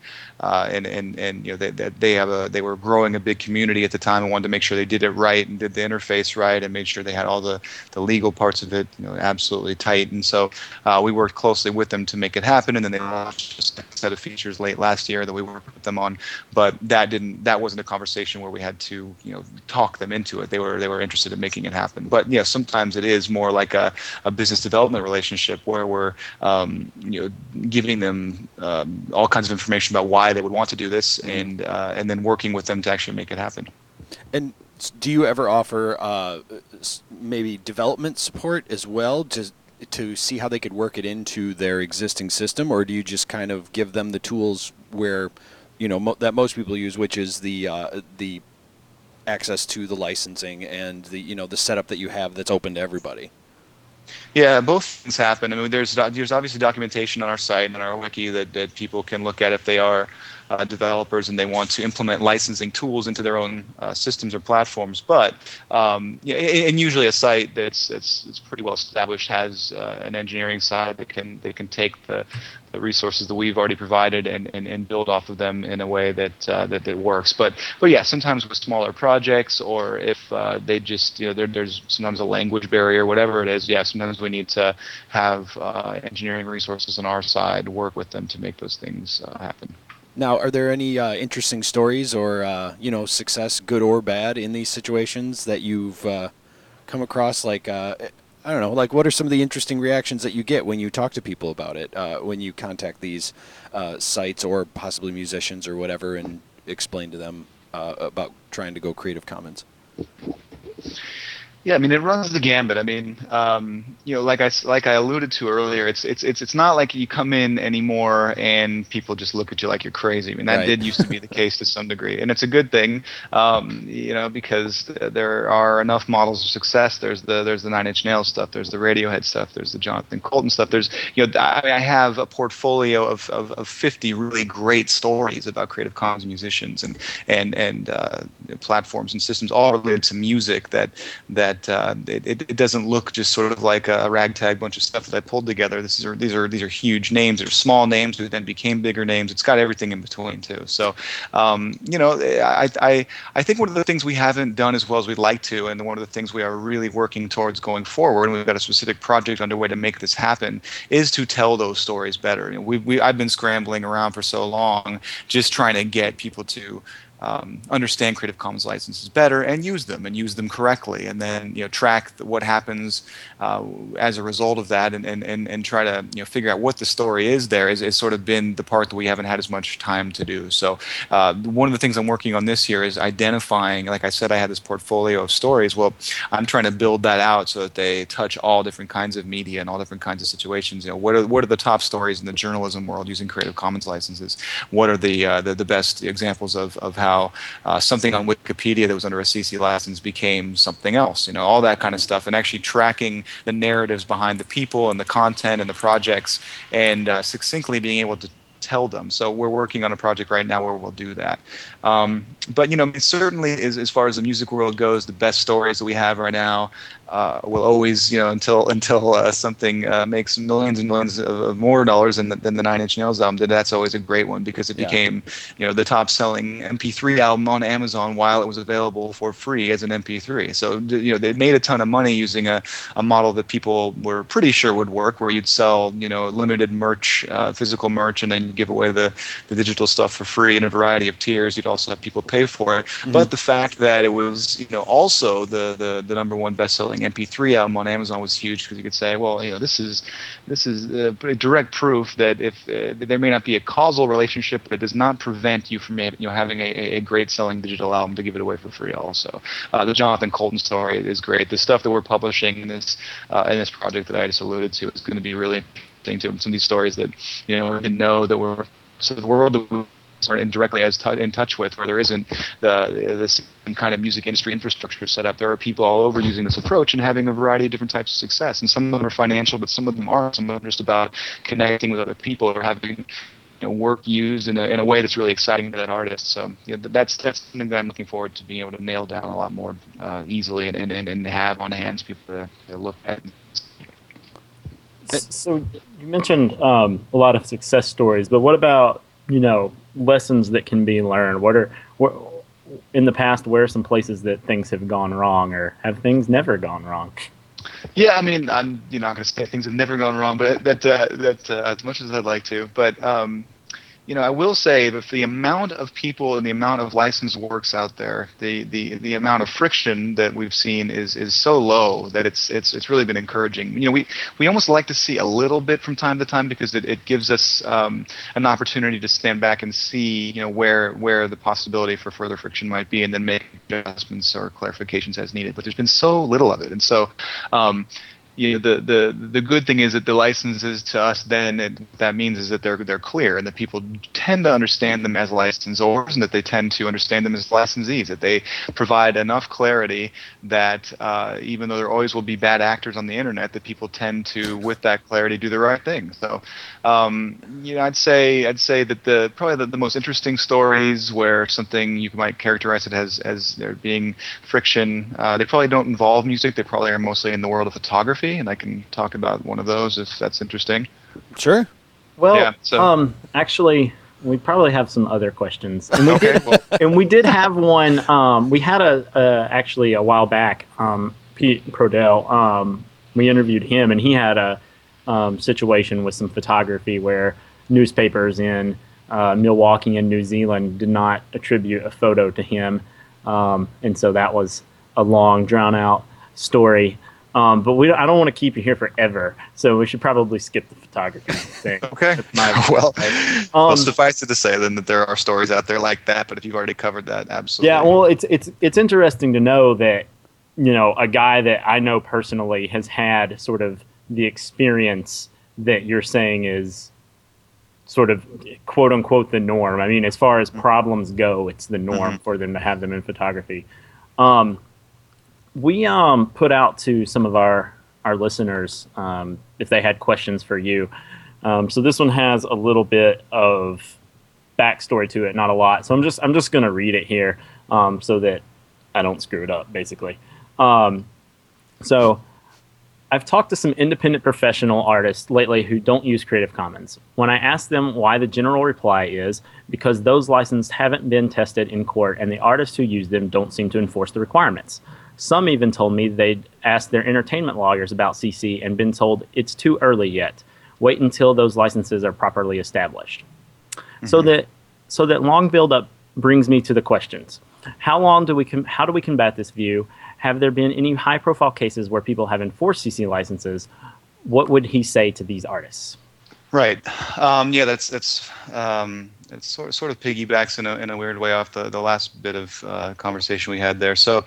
They were growing a big community at the time and wanted to make sure they did it right and did the interface right and made sure they had all the legal parts of it absolutely tight. And so we worked closely with them to make it happen, and then they launched a set of features late last year that we worked with them on. But that wasn't a conversation where we had to talk them into it. They were interested in making it happen. But sometimes it is more like a business development relationship where we're giving them all kinds of information about why they would want to do this, and then working with them to actually make it happen. And do you ever offer maybe development support as well to see how they could work it into their existing system, or do you just kind of give them the tools where that most people use, which is the access to the licensing and the setup that you have that's open to everybody? Yeah, both things happen. I mean, there's obviously documentation on our site and on our wiki that people can look at if they are developers and they want to implement licensing tools into their own systems or platforms. But and usually a site that's pretty well established has an engineering side that can take the resources that we've already provided and build off of them in a way that works. But yeah, sometimes with smaller projects, or if they just there's sometimes a language barrier, whatever it is. Yeah, sometimes we need to have engineering resources on our side work with them to make those things happen. Now, are there any interesting stories or success, good or bad, in these situations that you've come across? Like I don't know, like what are some of the interesting reactions that you get when you talk to people about it, when you contact these sites or possibly musicians or whatever and explain to them about trying to go Creative Commons? Yeah, I mean, it runs the gambit. I mean, like I alluded to earlier, it's not like you come in anymore and people just look at you like you're crazy. I mean, that Right. did used to be the case to some degree, and it's a good thing, because there are enough models of success. There's the Nine Inch Nails stuff, there's the Radiohead stuff, there's the Jonathan Colton stuff. I have a portfolio of 50 really great stories about Creative Commons musicians and platforms and systems all related to music that it doesn't look just sort of like a ragtag bunch of stuff that I pulled together. These are huge names. They're small names who then became bigger names. It's got everything in between too. So, I think one of the things we haven't done as well as we'd like to, and one of the things we are really working towards going forward, and we've got a specific project underway to make this happen, is to tell those stories better. I've been scrambling around for so long, just trying to get people to understand Creative Commons licenses better and use them correctly, and then track what happens as a result of that, and try to figure out what the story is. There is sort of been the part that we haven't had as much time to do. So one of the things I'm working on this year is identifying. Like I said, I had this portfolio of stories. Well, I'm trying to build that out so that they touch all different kinds of media and all different kinds of situations. What are the top stories in the journalism world using Creative Commons licenses? What are the best examples of how something on Wikipedia that was under a CC license became something else, all that kind of stuff, and actually tracking the narratives behind the people and the content and the projects, and succinctly being able to tell them. So we're working on a project right now where we'll do that. But certainly, as far as the music world goes, the best stories that we have right now will always, until something makes millions and millions of more dollars than the Nine Inch Nails album. That's always a great one because it became, the top-selling MP3 album on Amazon while it was available for free as an MP3. So they made a ton of money using a model that people were pretty sure would work, where you'd sell limited merch, physical merch, and then give away the digital stuff for free in a variety of tiers. You'd also have people pay for it. Mm-hmm. But the fact that it was also the number one best-selling MP3 album on Amazon was huge, because you could say, well, this is direct proof that if there may not be a causal relationship, but it does not prevent you from having a great selling digital album to give it away for free. Also, the Jonathan Colton story is great. The stuff that we're publishing in this project that I just alluded to is going to be really interesting to some of these stories that we didn't know that were sort of the world that we are indirectly in touch with, where there isn't the same kind of music industry infrastructure set up. There are people all over using this approach and having a variety of different types of success, and some of them are financial, but some of them aren't. Some of them are just about connecting with other people or having work used in a way that's really exciting to that artist. So that's something that I'm looking forward to being able to nail down a lot more easily and have on hands people to look at. So you mentioned a lot of success stories, but what about lessons that can be learned? What in the past, where are some places that things have gone wrong, or have things never gone wrong? Yeah, I mean, I'm not going to say things have never gone wrong, but that as much as I'd like to, but I will say that the amount of people and the amount of licensed works out there, the amount of friction that we've seen is so low that it's really been encouraging. We almost like to see a little bit from time to time, because it gives us an opportunity to stand back and see where the possibility for further friction might be, and then make adjustments or clarifications as needed. But there's been so little of it, and so. The good thing is that the licenses to us then, what that means is that they're clear, and that people tend to understand them as licensors, and that they tend to understand them as licensees, that they provide enough clarity that even though there always will be bad actors on the internet, that people tend to, with that clarity, do the right thing. So I'd say that probably the most interesting stories where something you might characterize it as there being friction, they probably don't involve music. They probably are mostly in the world of photography, and I can talk about one of those if that's interesting. Sure. Well, yeah, actually, we probably have some other questions, and we okay, did, and we did have one. We had actually a while back, Pete Prodell. We interviewed him, and he had a situation with some photography where newspapers in Milwaukee and New Zealand did not attribute a photo to him, and so that was a long, drawn-out story. But I don't want to keep you here forever, so we should probably skip the photography thing. Okay. Well, suffice it to say then that there are stories out there like that, but if you've already covered that, absolutely. Yeah, well, it's interesting to know that a guy that I know personally has had sort of the experience that you're saying is sort of quote unquote the norm. I mean, as far as problems go, it's the norm for them to have them in photography. We put out to some of our listeners if they had questions for you. So this one has a little bit of backstory to it, not a lot. So I'm just going to read it here so that I don't screw it up, basically. So I've talked to some independent professional artists lately who don't use Creative Commons. When I ask them why, the general reply is because those licenses haven't been tested in court and the artists who use them don't seem to enforce the requirements. Some even told me they'd asked their entertainment lawyers about CC and been told it's too early yet. Wait until those licenses are properly established. So that long build-up brings me to the questions. How do we combat this view? Have there been any high-profile cases where people have enforced CC licenses? What would he say to these artists? Right. Yeah, that's it sort of piggybacks in a weird way off the last bit of conversation we had there. So,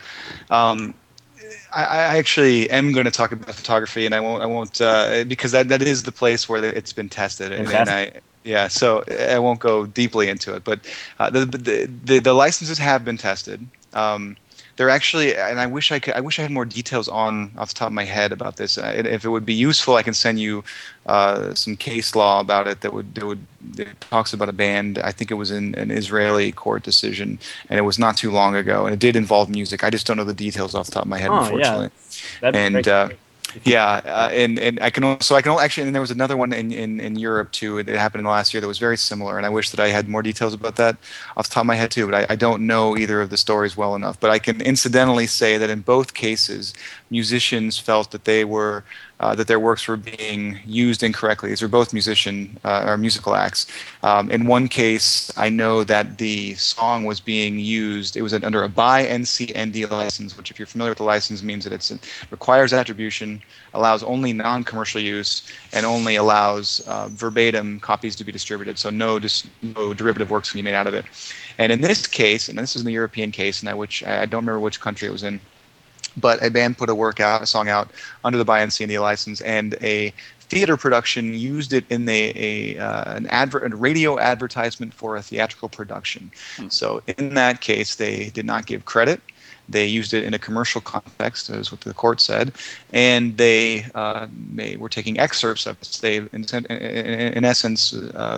I actually am going to talk about photography, and I won't because that is the place where it's been tested, and so I won't go deeply into it. But the licenses have been tested. They're actually, and I wish I had more details off the top of my head about this. If it would be useful, I can send you some case law about it that talks about a band. I think it was in an Israeli court decision, and it was not too long ago, and it did involve music. I just don't know the details off the top of my head, unfortunately. Yeah. That'd be great. And I can actually, and there was another one in Europe too. It happened in the last year that was very similar, and I wish that I had more details about that off the top of my head too. But I don't know either of the stories well enough. But I can incidentally say that in both cases, musicians felt that that their works were being used incorrectly. These are both musical acts. In one case, I know that the song was being used. It was under a BY NC-ND license, which, if you're familiar with the license, means that it requires attribution, allows only non-commercial use, and only allows verbatim copies to be distributed. So no derivative works can be made out of it. And in this case, and this is in the European case, and I don't remember which country it was in, but a band put a song out under the BY NC-ND license, and a theater production used it in a radio advertisement for a theatrical production. So in that case, they did not give credit. They used it in a commercial context, is what the court said, and they were taking excerpts of it. They, in essence,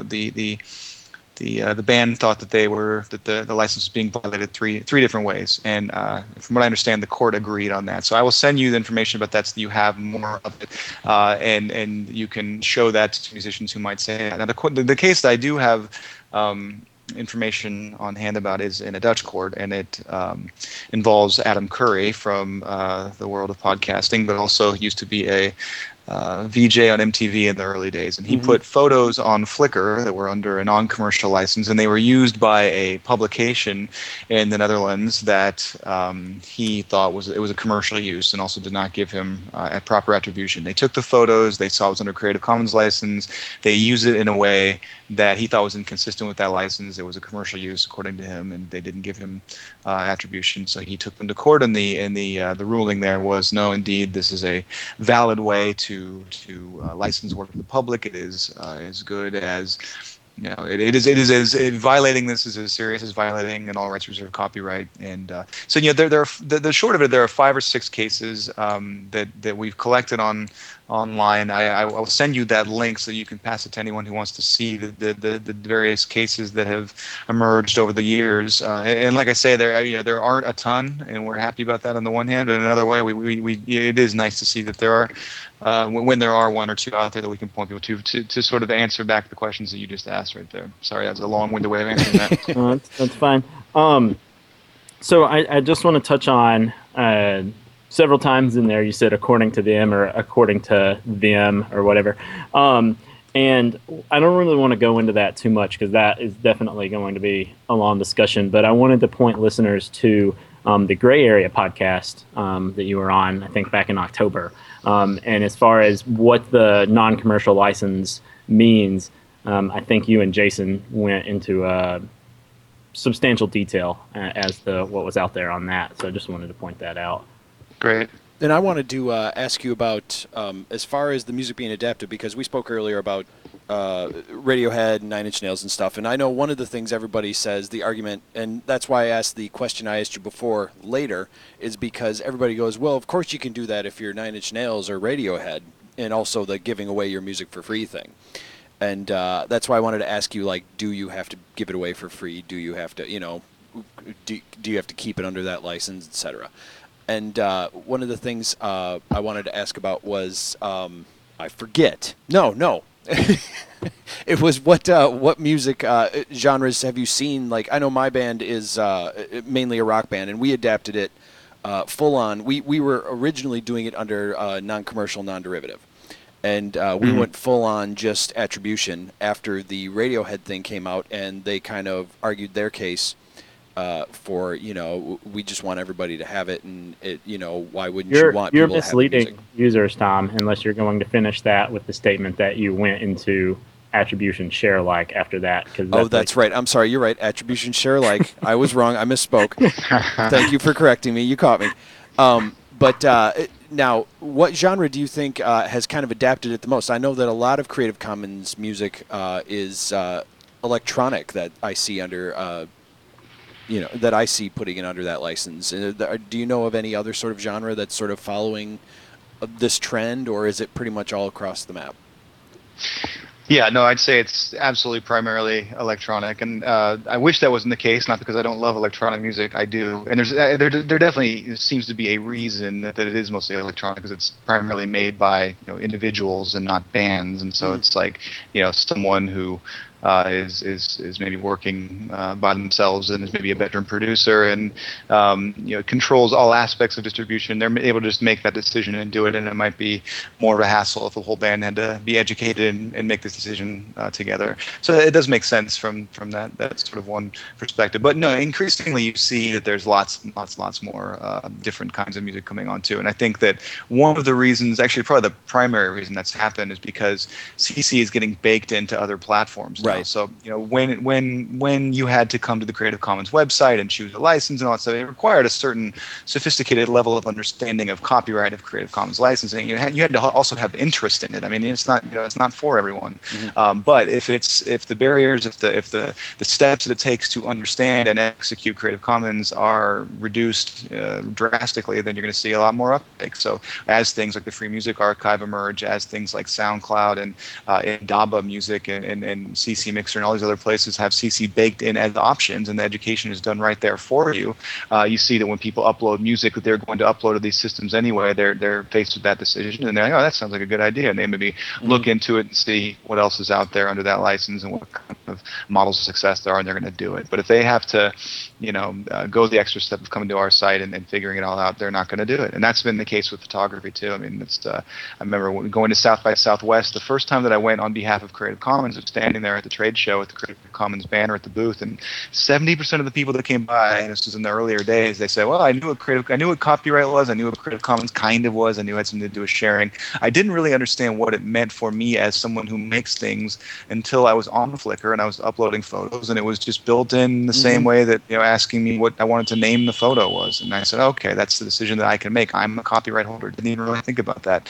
the band thought that the license was being violated three different ways, and from what I understand, the court agreed on that. So I will send you the information about that so that you have more of it, and you can show that to musicians who might say that. Now the case that I do have information on hand about is in a Dutch court, and it involves Adam Curry from the world of podcasting, but also used to be a VJ on MTV in the early days, and he put photos on Flickr that were under a non-commercial license, and they were used by a publication in the Netherlands that he thought was a commercial use, and also did not give him a proper attribution. They took the photos, they saw it was under Creative Commons license, they used it in a way that he thought was inconsistent with that license. It was a commercial use according to him, and they didn't give him attribution. So he took them to court, and the ruling there was no, indeed, this is a valid way to license work to the public. It is as good as, it is as violating this is as serious as violating an all rights reserved copyright. And so there are the short of it, there are 5 or 6 cases that we've collected online. I will send you that link so you can pass it to anyone who wants to see the various cases that have emerged over the years. And like I say, there aren't a ton, and we're happy about that on the one hand. But another way, it is nice to see that there are. When there are 1 or 2 out there that we can point people to sort of answer back the questions that you just asked right there. Sorry, that's a long-winded way of answering that. That's fine. So I just want to touch on several times in there you said according to them or according to them or whatever. And I don't really want to go into that too much because that is definitely going to be a long discussion. But I wanted to point listeners to the Gray Area podcast that you were on, I think, back in October. And as far as what the non-commercial license means, I think you and Jason went into substantial detail as to what was out there on that. So I just wanted to point that out. Great. And I wanted to ask you about as far as the music being adapted, because we spoke earlier about Radiohead and Nine Inch Nails and stuff. And I know one of the things everybody says, the argument, and that's why I asked the question I asked you before later, is because everybody goes, well, of course you can do that if you're Nine Inch Nails or Radiohead, and also the giving away your music for free thing. And that's why I wanted to ask you, like, do you have to give it away for free? Do you have to, do you have to keep it under that license, etc.? And one of the things I wanted to ask about was I forget. No. It was what music genres have you seen? Like, I know my band is mainly a rock band, and we adapted it full on. We were originally doing it under non-commercial, non-derivative. And we went full on just attribution after the Radiohead thing came out, and they kind of argued their case for, we just want everybody to have it, and why wouldn't you want you're people to have the music? misleading users, Tom, unless you're going to finish that with the statement that you went into attribution share like after that. That's right. I'm sorry. You're right. Attribution share alike. I was wrong. I misspoke. Thank you for correcting me. You caught me. But now, what genre do you think has kind of adapted it the most? I know that a lot of Creative Commons music is electronic that I see under, that I see putting it under that license. Do you know of any other sort of genre that's sort of following this trend, or is it pretty much all across the map? Yeah, no, I'd say it's absolutely primarily electronic, and I wish that wasn't the case. Not because I don't love electronic music, I do. And there definitely seems to be a reason that it is mostly electronic, because it's primarily made by individuals and not bands, and so it's like someone who is maybe working by themselves and is maybe a veteran producer and controls all aspects of distribution. They're able to just make that decision and do it, and it might be more of a hassle if the whole band had to be educated and make this decision together. So it does make sense from that sort of one perspective. But no, increasingly you see that there's lots more different kinds of music coming on too. And I think that one of the reasons, actually probably the primary reason that's happened, is because CC is getting baked into other platforms. Right. So when you had to come to the Creative Commons website and choose a license and all that stuff, it required a certain sophisticated level of understanding of copyright, of Creative Commons licensing. You had to also have interest in it. I mean, it's not for everyone. But if the barriers, if the steps that it takes to understand and execute Creative Commons are reduced drastically, then you're going to see a lot more uptake. So as things like the Free Music Archive emerge, as things like SoundCloud and Indaba Music and CC Mixer and all these other places have CC baked in as options, and the education is done right there for you. You see that when people upload music that they're going to upload to these systems anyway, they're faced with that decision, and they're like, oh, that sounds like a good idea, and they maybe look into it and see what else is out there under that license and what kind of models of success there are, and they're going to do it. But if they have to, go the extra step of coming to our site and figuring it all out, they're not going to do it. And that's been the case with photography too. I mean, I remember going to South by Southwest. The first time that I went on behalf of Creative Commons, I was standing there at the trade show with the Creative Commons banner at the booth, and 70% of the people that came by, and this was in the earlier days, they said, well, I knew what copyright was, I knew what Creative Commons kind of was, I knew it had something to do with sharing. I didn't really understand what it meant for me as someone who makes things until I was on Flickr and I was uploading photos, and it was just built in the same way that asking me what I wanted to name the photo was. And I said, okay, that's the decision that I can make. I'm a copyright holder. Didn't even really think about that.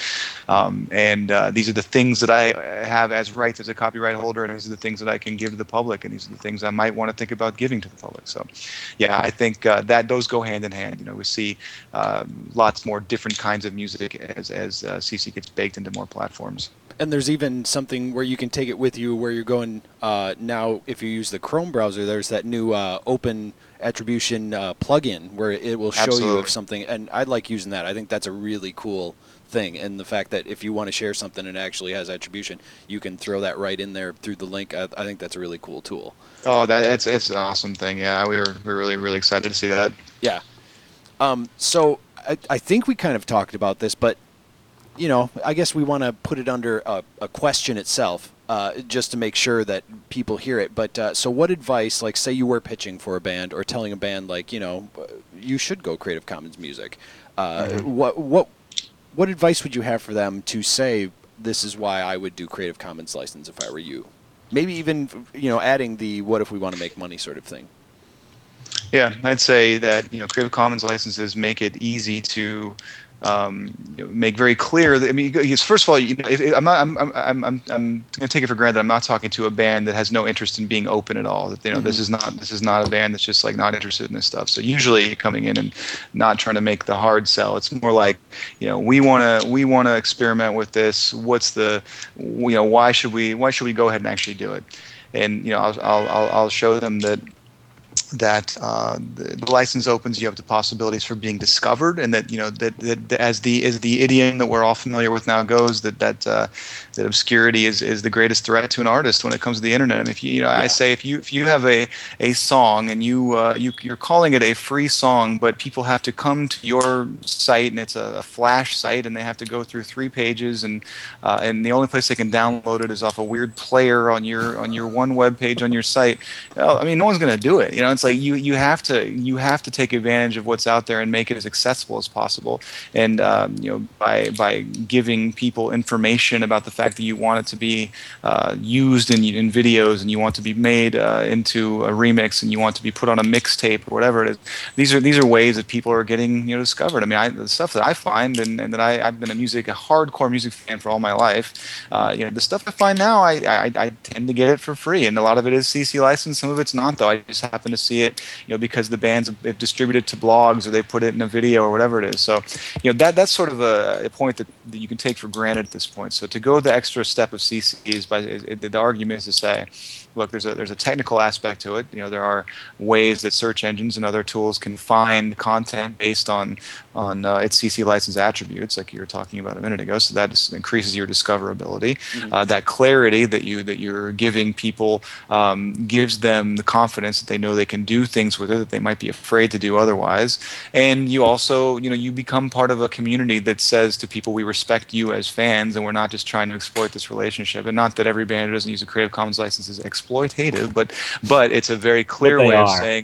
And these are the things that I have as rights as a copyright holder, and these are the things that I can give to the public, and these are the things I might want to think about giving to the public. So, yeah, I think that those go hand in hand. We see lots more different kinds of music as CC gets baked into more platforms. And there's even something where you can take it with you, where you're going now. If you use the Chrome browser, there's that new open attribution plugin where it will show you if something. And I like using that. I think that's a really cool thing. And the fact that if you want to share something and it actually has attribution, you can throw that right in there through the link. I think that's a really cool tool. Oh, it's an awesome thing. Yeah, we're really, really excited to see that. Yeah. So I think we kind of talked about this, but I guess we want to put it under a question itself, just to make sure that people hear it. But so what advice, like say you were pitching for a band or telling a band like, you should go Creative Commons music. What advice would you have for them to say, this is why I would do Creative Commons license if I were you? Maybe even, adding the what if we want to make money sort of thing. Yeah, I'd say that Creative Commons licenses make it easy to make very clear that, I mean, because first of all, I'm not, I'm going to take it for granted that I'm not talking to a band that has no interest in being open at all. That this is not a band that's just like not interested in this stuff. So usually coming in and not trying to make the hard sell. It's more like, we want to experiment with this. What's the, why should we go ahead and actually do it? And I'll show them that the license opens you up to possibilities for being discovered, and that as the idiom that we're all familiar with now goes, that obscurity is the greatest threat to an artist when it comes to the internet. And if I say if you have a song and you're calling it a free song, but people have to come to your site and it's a Flash site and they have to go through 3 pages and the only place they can download it is off a weird player on your one web page on your site. Well, I mean, no one's going to do it. It's like you have to take advantage of what's out there and make it as accessible as possible. And by giving people information about the fact that you want it to be used in videos and you want to be made into a remix and you want to be put on a mixtape or whatever it is. These are ways that people are getting discovered. I mean, the stuff that I find and that I've been a hardcore music fan for all my life. The stuff I find now, I tend to get it for free, and a lot of it is CC licensed. Some of it's not, though. I just happen to see it, because the bands have distributed to blogs or they put it in a video or whatever it is. So, that's sort of a point that you can take for granted at this point. So to go the extra step of CC the argument is to say, look, there's a technical aspect to it. There are ways that search engines and other tools can find content based on its CC license attributes, like you were talking about a minute ago. So that just increases your discoverability. That clarity that you're giving people gives them the confidence that they know they can do things with it that they might be afraid to do otherwise. And you also, you become part of a community that says to people, we respect you as fans, and we're not just trying to exploit this relationship. And not that every band who doesn't use a Creative Commons license is exploitative, but it's a very clear way of saying,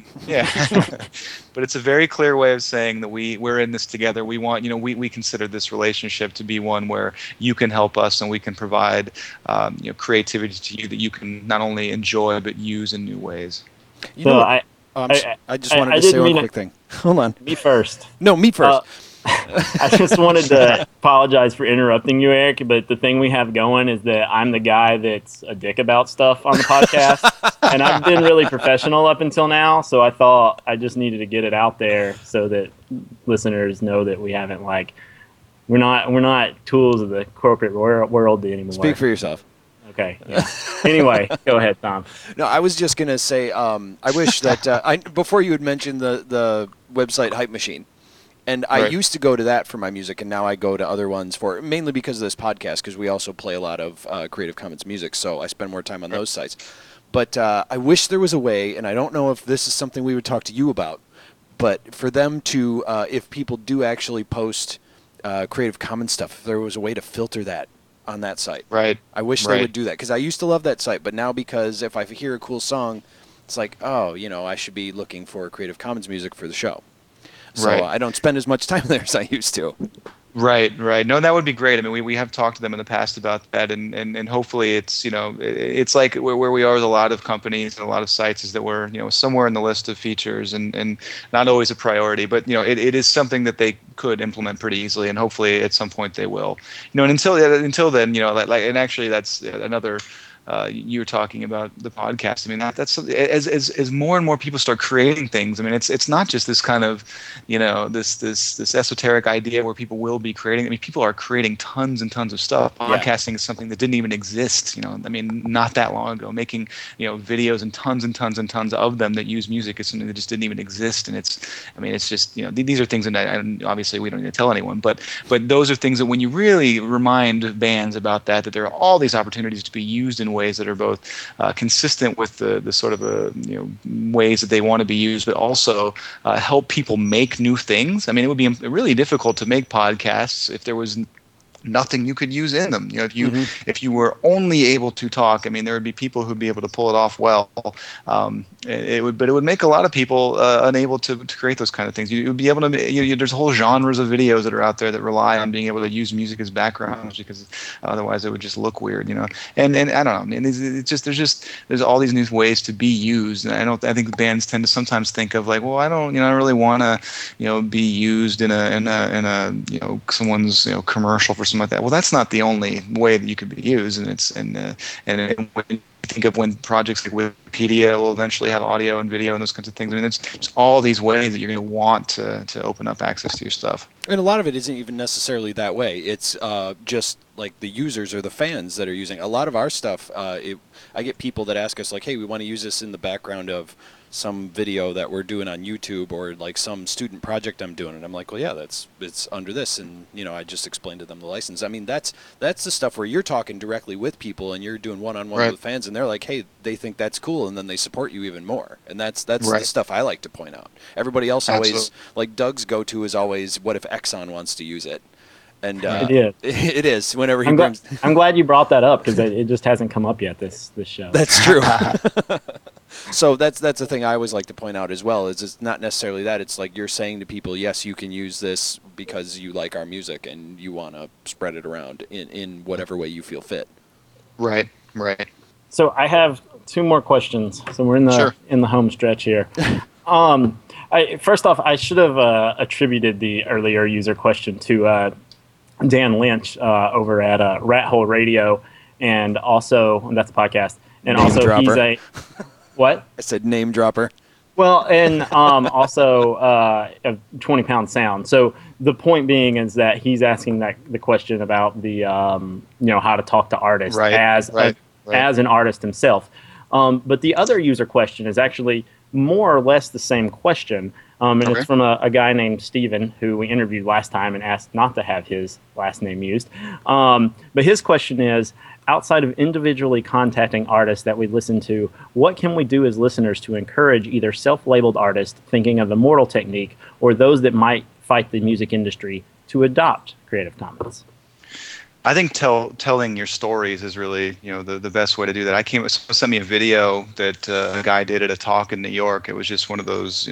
but it's a very clear way of saying that we're in this together. We want, we consider this relationship to be one where you can help us and we can provide, creativity to you that you can not only enjoy but use in new ways. I just wanted to say one quick thing. Hold on. Me first. No, me first. I just wanted to apologize for interrupting you, Eric, but the thing we have going is that I'm the guy that's a dick about stuff on the podcast, and I've been really professional up until now, so I thought I just needed to get it out there so that listeners know that we haven't, we're not tools of the corporate world anymore. Speak for yourself. Okay. Yeah. Anyway, go ahead, Tom. No, I was just going to say, I wish that, before you had mentioned the website Hype Machine, and I used to go to that for my music, and now I go to other ones mainly because of this podcast, because we also play a lot of Creative Commons music, so I spend more time on those sites. But I wish there was a way, and I don't know if this is something we would talk to you about, but for them to, if people do actually post Creative Commons stuff, if there was a way to filter that on that site. Right. I wish they would do that, because I used to love that site, but now because if I hear a cool song, it's like, oh, I should be looking for Creative Commons music for the show. So I don't spend as much time there as I used to. Right. No, that would be great. I mean, we have talked to them in the past about that, and hopefully it's it's like where we are with a lot of companies and a lot of sites is that we're somewhere in the list of features and not always a priority, but it is something that they could implement pretty easily, and hopefully at some point they will. And until then, and actually that's another. You were talking about the podcast. I mean, that's as more and more people start creating things. I mean, it's not just this kind of, this esoteric idea where people will be creating. I mean, people are creating tons and tons of stuff. Podcasting is something that didn't even exist. I mean, not that long ago. Making videos and tons of them that use music is something that just didn't even exist. And it's just these are things that obviously we don't need to tell anyone. But those are things that when you really remind bands about that there are all these opportunities to be used in ways that are both consistent with the sort of ways that they want to be used, but also help people make new things. I mean, it would be really difficult to make podcasts if there was nothing you could use in them. If you were only able to talk, I mean, there would be people who'd be able to pull it off well. But it would make a lot of people unable to create those kind of things. You would be able to. There's whole genres of videos that are out there that rely on being able to use music as backgrounds, because otherwise it would just look weird. And I don't know. I mean, there's all these new ways to be used, and I think bands tend to sometimes think of like, well, I don't really want to be used in a someone's commercial for something like that. Well, that's not the only way that you could be used, and when you think of when projects like Wikipedia will eventually have audio and video and those kinds of things. I mean, it's all these ways that you're going to want to open up access to your stuff. And a lot of it isn't even necessarily that way. It's just like the users or the fans that are using a lot of our stuff. I get people that ask us like, hey, we want to use this in the background of some video that we're doing on YouTube or like some student project I'm doing, and I'm like, well, yeah, it's under this, and I just explained to them the license. I mean, that's the stuff where you're talking directly with people and you're doing one-on-one Right. with fans, and they're like, hey, they think that's cool, and then they support you even more, and that's Right. the stuff I like to point out. Everybody else always, Absolutely. like Doug's go-to is always, what if Exxon wants to use it? And It is. it is whenever he I'm, brings. I'm glad you brought that up, because it just hasn't come up yet this show. That's true. So that's the thing I always like to point out as well, is it's not necessarily that. It's like you're saying to people, yes, you can use this because you like our music and you want to spread it around in whatever way you feel fit. Right. So I have two more questions. So we're in the Sure. in the home stretch here. First off, I should have attributed the earlier user question to Dan Lynch over at Rat Hole Radio, and also that's a podcast. And Name also dropper. he's a what? I said name dropper. Well, and also a 20-pound sound. So the point being is that he's asking the question about the how to talk to artists Right, as right. as an artist himself. But the other user question is actually more or less the same question, and Okay. it's from a guy named Steven, who we interviewed last time and asked not to have his last name used. But his question is, outside of individually contacting artists that we listen to, what can we do as listeners to encourage either self-labeled artists thinking of the Mortal technique or those that might fight the music industry to adopt Creative Commons? I think telling your stories is really the best way to do that. Someone sent me a video that a guy did at a talk in New York. It was just one of those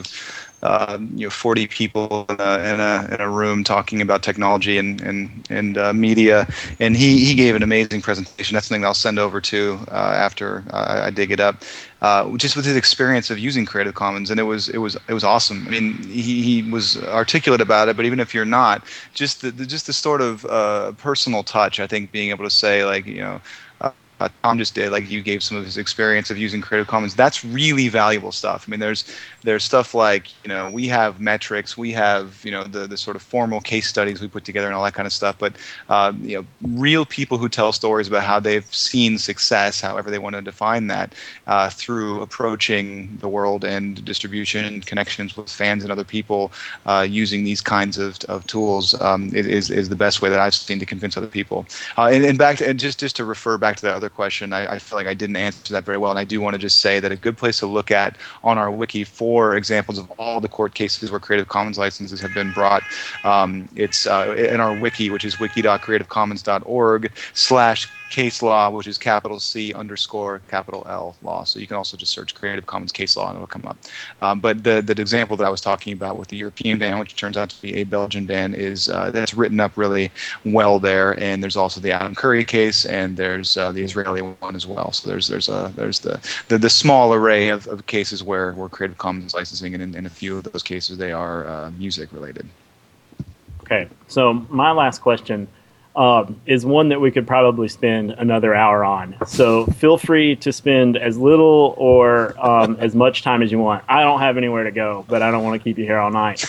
40 people in a room talking about technology and media, and he gave an amazing presentation. That's something I'll send over to after I dig it up. Just with his experience of using Creative Commons, and it was awesome. I mean, he was articulate about it, but even if you're not, just the sort of personal touch, I think being able to say like Tom just did, like you gave some of his experience of using Creative Commons. That's really valuable stuff. I mean, there's stuff like we have metrics, we have the sort of formal case studies we put together and all that kind of stuff. But real people who tell stories about how they've seen success, however they want to define that, through approaching the world and distribution and connections with fans and other people using these kinds of tools is the best way that I've seen to convince other people. And just to refer back to that other question, I feel like I didn't answer that very well, and I do want to just say that a good place to look at on our wiki for examples of all the court cases where Creative Commons licenses have been brought, it's in our wiki, which is wiki.creativecommons.org/case law, which is C_L law. So you can also just search Creative Commons case law and it'll come up. But the example that I was talking about with the European ban, which turns out to be a Belgian ban, is that's written up really well there. And there's also the Adam Curry case, and there's the Israeli one as well. So there's the small array of cases where Creative Commons licensing, and in a few of those cases they are music related. Okay, so my last question is one that we could probably spend another hour on. So feel free to spend as little or as much time as you want. I don't have anywhere to go, but I don't want to keep you here all night.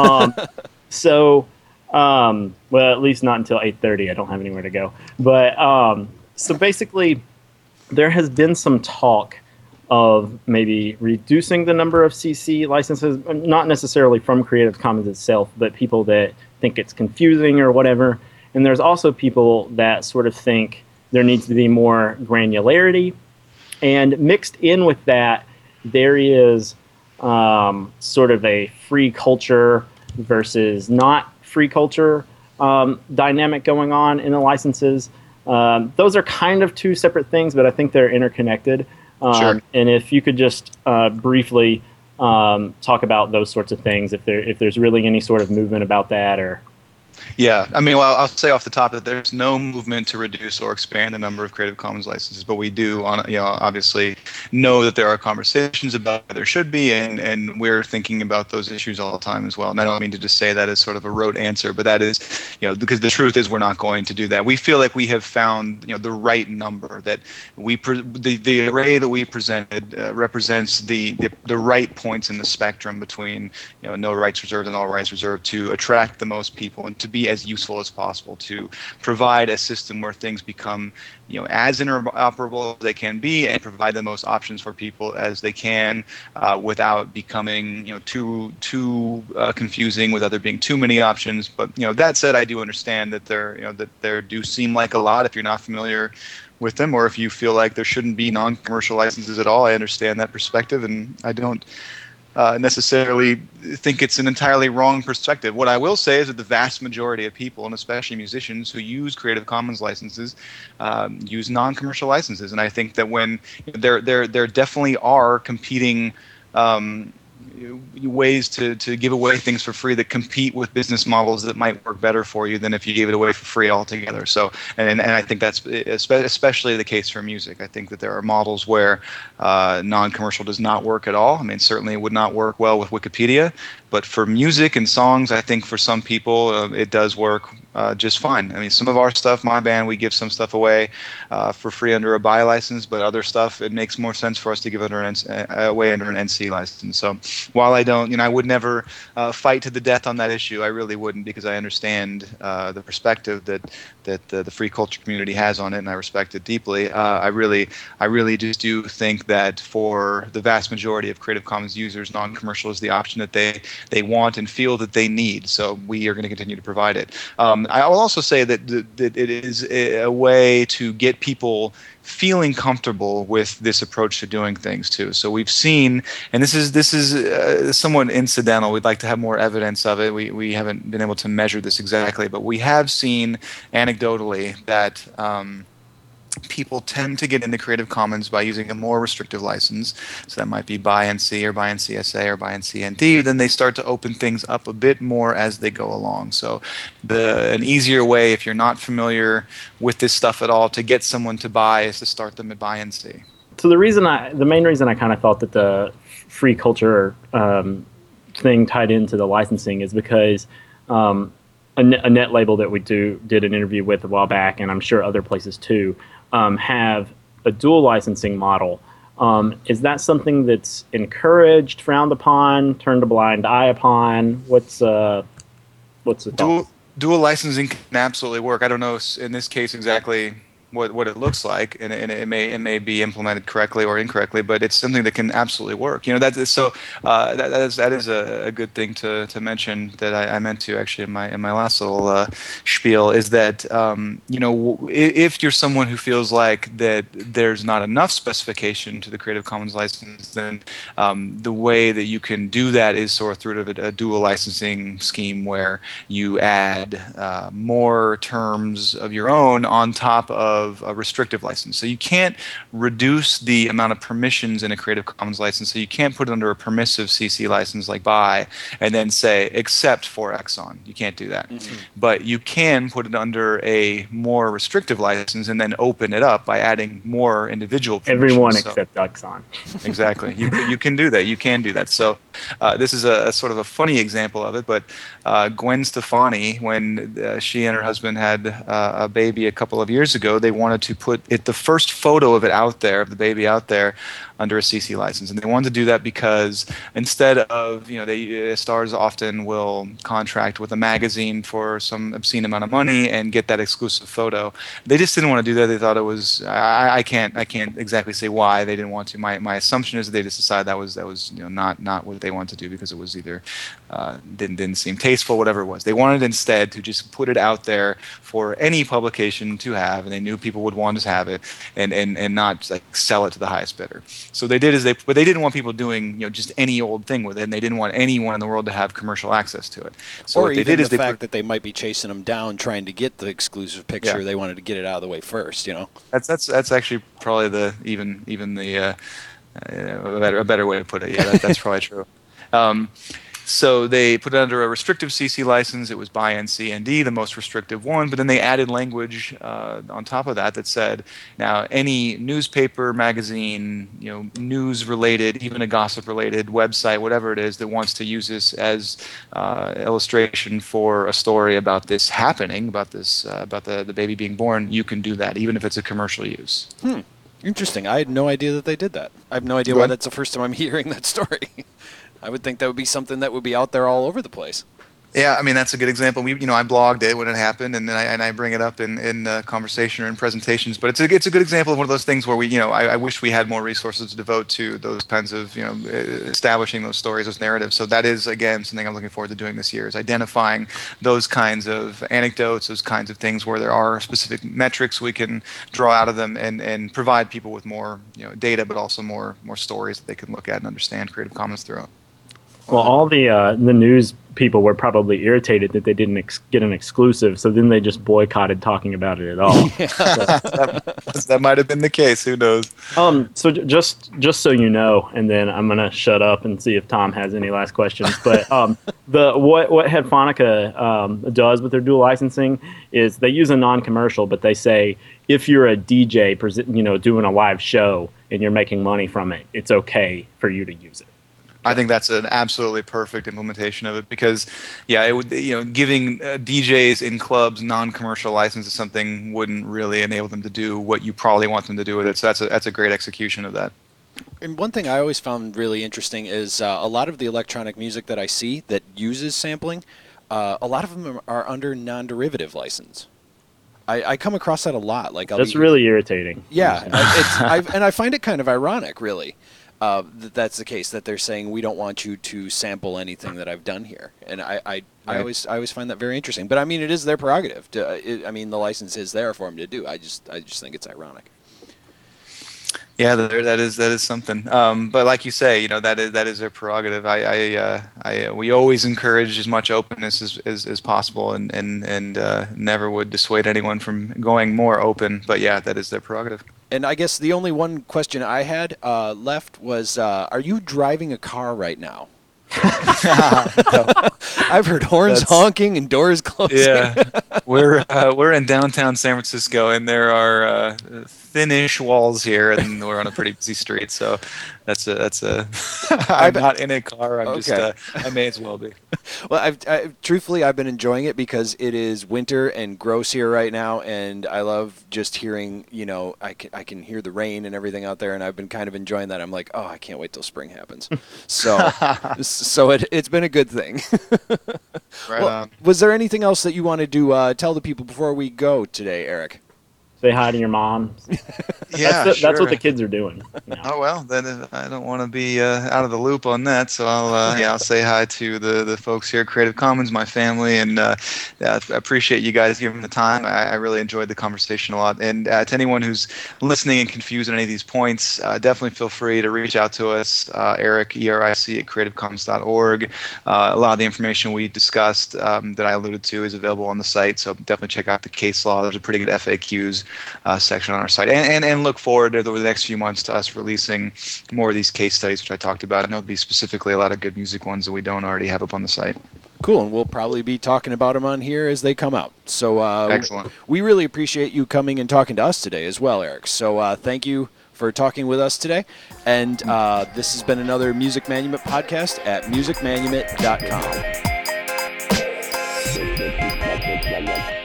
Well, at least not until 8:30. I don't have anywhere to go. But so basically, there has been some talk of maybe reducing the number of CC licenses, not necessarily from Creative Commons itself, but people that think it's confusing or whatever. And there's also people that sort of think there needs to be more granularity. And mixed in with that, there is sort of a free culture versus not free culture dynamic going on in the licenses. Those are kind of two separate things, but I think they're interconnected. Sure. And if you could just briefly talk about those sorts of things, if there's really any sort of movement about that, or Yeah, I mean, well, I'll say off the top that there's no movement to reduce or expand the number of Creative Commons licenses, but we do, obviously know that there are conversations about there should be, and we're thinking about those issues all the time as well. And I don't mean to just say that as sort of a rote answer, but that is, because the truth is we're not going to do that. We feel like we have found, the right number, that the array that we presented represents the right points in the spectrum between, no rights reserved and all rights reserved, to attract the most people and to be as useful as possible, to provide a system where things become as interoperable as they can be, and provide the most options for people as they can, without becoming too confusing, without there being too many options. But that said, I do understand that there do seem like a lot if you're not familiar with them, or if you feel like there shouldn't be non-commercial licenses at all. I understand that perspective, and I don't necessarily think it's an entirely wrong perspective. What I will say is that the vast majority of people, and especially musicians who use Creative Commons licenses, use non-commercial licenses. And I think that when there definitely are competing ways to give away things for free that compete with business models that might work better for you than if you gave it away for free altogether. So, and I think that's especially the case for music. I think that there are models where non-commercial does not work at all. I mean, certainly it would not work well with Wikipedia, but for music and songs, I think for some people it does work just fine. I mean, some of our stuff, my band, we give some stuff away for free under a buy license, but other stuff, it makes more sense for us to give it away under an NC license. So while I don't, I would never fight to the death on that issue. I really wouldn't, because I understand the perspective that the free culture community has on it, and I respect it deeply. I really just do think that for the vast majority of Creative Commons users, non-commercial is the option that they want and feel that they need. So we are going to continue to provide it. I will also say that it is a way to get people feeling comfortable with this approach to doing things too. So we've seen, and this is somewhat incidental. We'd like to have more evidence of it. We haven't been able to measure this exactly, but we have seen anecdotally that people tend to get into Creative Commons by using a more restrictive license. So that might be by NC or by NCSA or by NCND. Then they start to open things up a bit more as they go along. So an easier way, if you're not familiar with this stuff at all, to get someone to buy is to start them at by NC. So the main reason I kind of thought that the free culture thing tied into the licensing is because a net label that we did an interview with a while back, and I'm sure other places too, have a dual licensing model. Is that something that's encouraged, frowned upon, turned a blind eye upon? What's the thought? Dual licensing can absolutely work. I don't know in this case exactly what it looks like, and it may be implemented correctly or incorrectly, but it's something that can absolutely work. That is a good thing to mention that I meant to actually in my last little spiel, is that if you're someone who feels like that there's not enough specification to the Creative Commons license, then the way that you can do that is sort of through a dual licensing scheme where you add more terms of your own on top of a restrictive license. So you can't reduce the amount of permissions in a Creative Commons license. So you can't put it under a permissive CC license like BY and then say except for Exxon. You can't do that. Mm-hmm. But you can put it under a more restrictive license and then open it up by adding more individual permissions. Everyone except Exxon. Exactly. You can do that. You can do that. So this is a sort of a funny example of it, but Gwen Stefani, when she and her husband had a baby a couple of years ago, they wanted to put the first photo of it out there, of the baby out there, under a CC license. And they wanted to do that because instead of, stars often will contract with a magazine for some obscene amount of money and get that exclusive photo. They just didn't want to do that. They thought it was, I can't exactly say why they didn't want to. My assumption is that they just decided that was not what they wanted to do, because it was either didn't seem tasteful, whatever it was. They wanted instead to just put it out there for any publication to have, and they knew people would want to have it, and not like sell it to the highest bidder. So they did but they didn't want people doing just any old thing with it, and they didn't want anyone in the world to have commercial access to it. So or what they even did is the they fact that they might be chasing them down, trying to get the exclusive picture. Yeah. They wanted to get it out of the way first. That's actually probably the even the a better way to put it. Yeah, that's probably true. So they put it under a restrictive CC license. It was by NCND, the most restrictive one, but then they added language on top of that said, now any newspaper, magazine, news-related, even a gossip-related website, whatever it is that wants to use this as illustration for a story about this happening, about the baby being born, you can do that, even if it's a commercial use. Interesting. I had no idea that they did that. I have no idea why that's the first time I'm hearing that story. I would think that would be something that would be out there all over the place. Yeah, I mean that's a good example. I blogged it when it happened, and then I bring it up in conversation or in presentations. But it's a good example of one of those things where I wish we had more resources to devote to those kinds of establishing those stories, those narratives. So that is again something I'm looking forward to doing this year, is identifying those kinds of anecdotes, those kinds of things where there are specific metrics we can draw out of them, and provide people with more data, but also more stories that they can look at and understand Creative Commons through. Well, all the news people were probably irritated that they didn't get an exclusive, so then they just boycotted talking about it at all. That might have been the case. Who knows? So just so you know, and then I'm gonna shut up and see if Tom has any last questions. But what Headphonica does with their dual licensing is they use a non-commercial, but they say if you're a DJ, doing a live show and you're making money from it, it's okay for you to use it. I think that's an absolutely perfect implementation of it, because, it would, giving DJs in clubs non-commercial license is something wouldn't really enable them to do what you probably want them to do with it. So that's a great execution of that. And one thing I always found really interesting is a lot of the electronic music that I see that uses sampling, a lot of them are under non-derivative license. I come across that a lot. That's really irritating. Yeah, and I find it kind of ironic, really. That's the case, that they're saying we don't want you to sample anything that I've done here, and I always find that very interesting. But I mean, it is their prerogative. The license is there for them to do. I just think it's ironic. Yeah, that is something. But like you say, that is their prerogative. We always encourage as much openness as possible, and never would dissuade anyone from going more open. But yeah, that is their prerogative. And I guess the only one question I had left was, are you driving a car right now? I've heard horns honking and doors closing. Yeah, we're in downtown San Francisco, and there are thin-ish walls here, and we're on a pretty busy street. So that's a. I'm not in a car. I'm okay. I may as well be. Well, truthfully, I've been enjoying it because it is winter and gross here right now, and I love just hearing. I can hear the rain and everything out there, and I've been kind of enjoying that. I'm like, oh, I can't wait till spring happens. So it's been a good thing. Right on. Was there anything else that you wanted to tell the people before we go today, Eric? Say hi to your mom. Yeah, that's what the kids are doing. Oh well, then I don't want to be out of the loop on that, so I'll say hi to the folks here at Creative Commons, my family, and I appreciate you guys giving the time. I really enjoyed the conversation a lot, and to anyone who's listening and confused on any of these points, definitely feel free to reach out to us, Eric, ERIC at creativecommons.org. A lot of the information we discussed that I alluded to is available on the site, so definitely check out the case law. There's a pretty good FAQs section on our site, and look forward over the next few months to us releasing more of these case studies, which I talked about. I know there'll be specifically a lot of good music ones that we don't already have up on the site. Cool, and we'll probably be talking about them on here as they come out. So excellent. We really appreciate you coming and talking to us today as well, Eric. So thank you for talking with us today. And this has been another Music Manument podcast at musicmanument.com.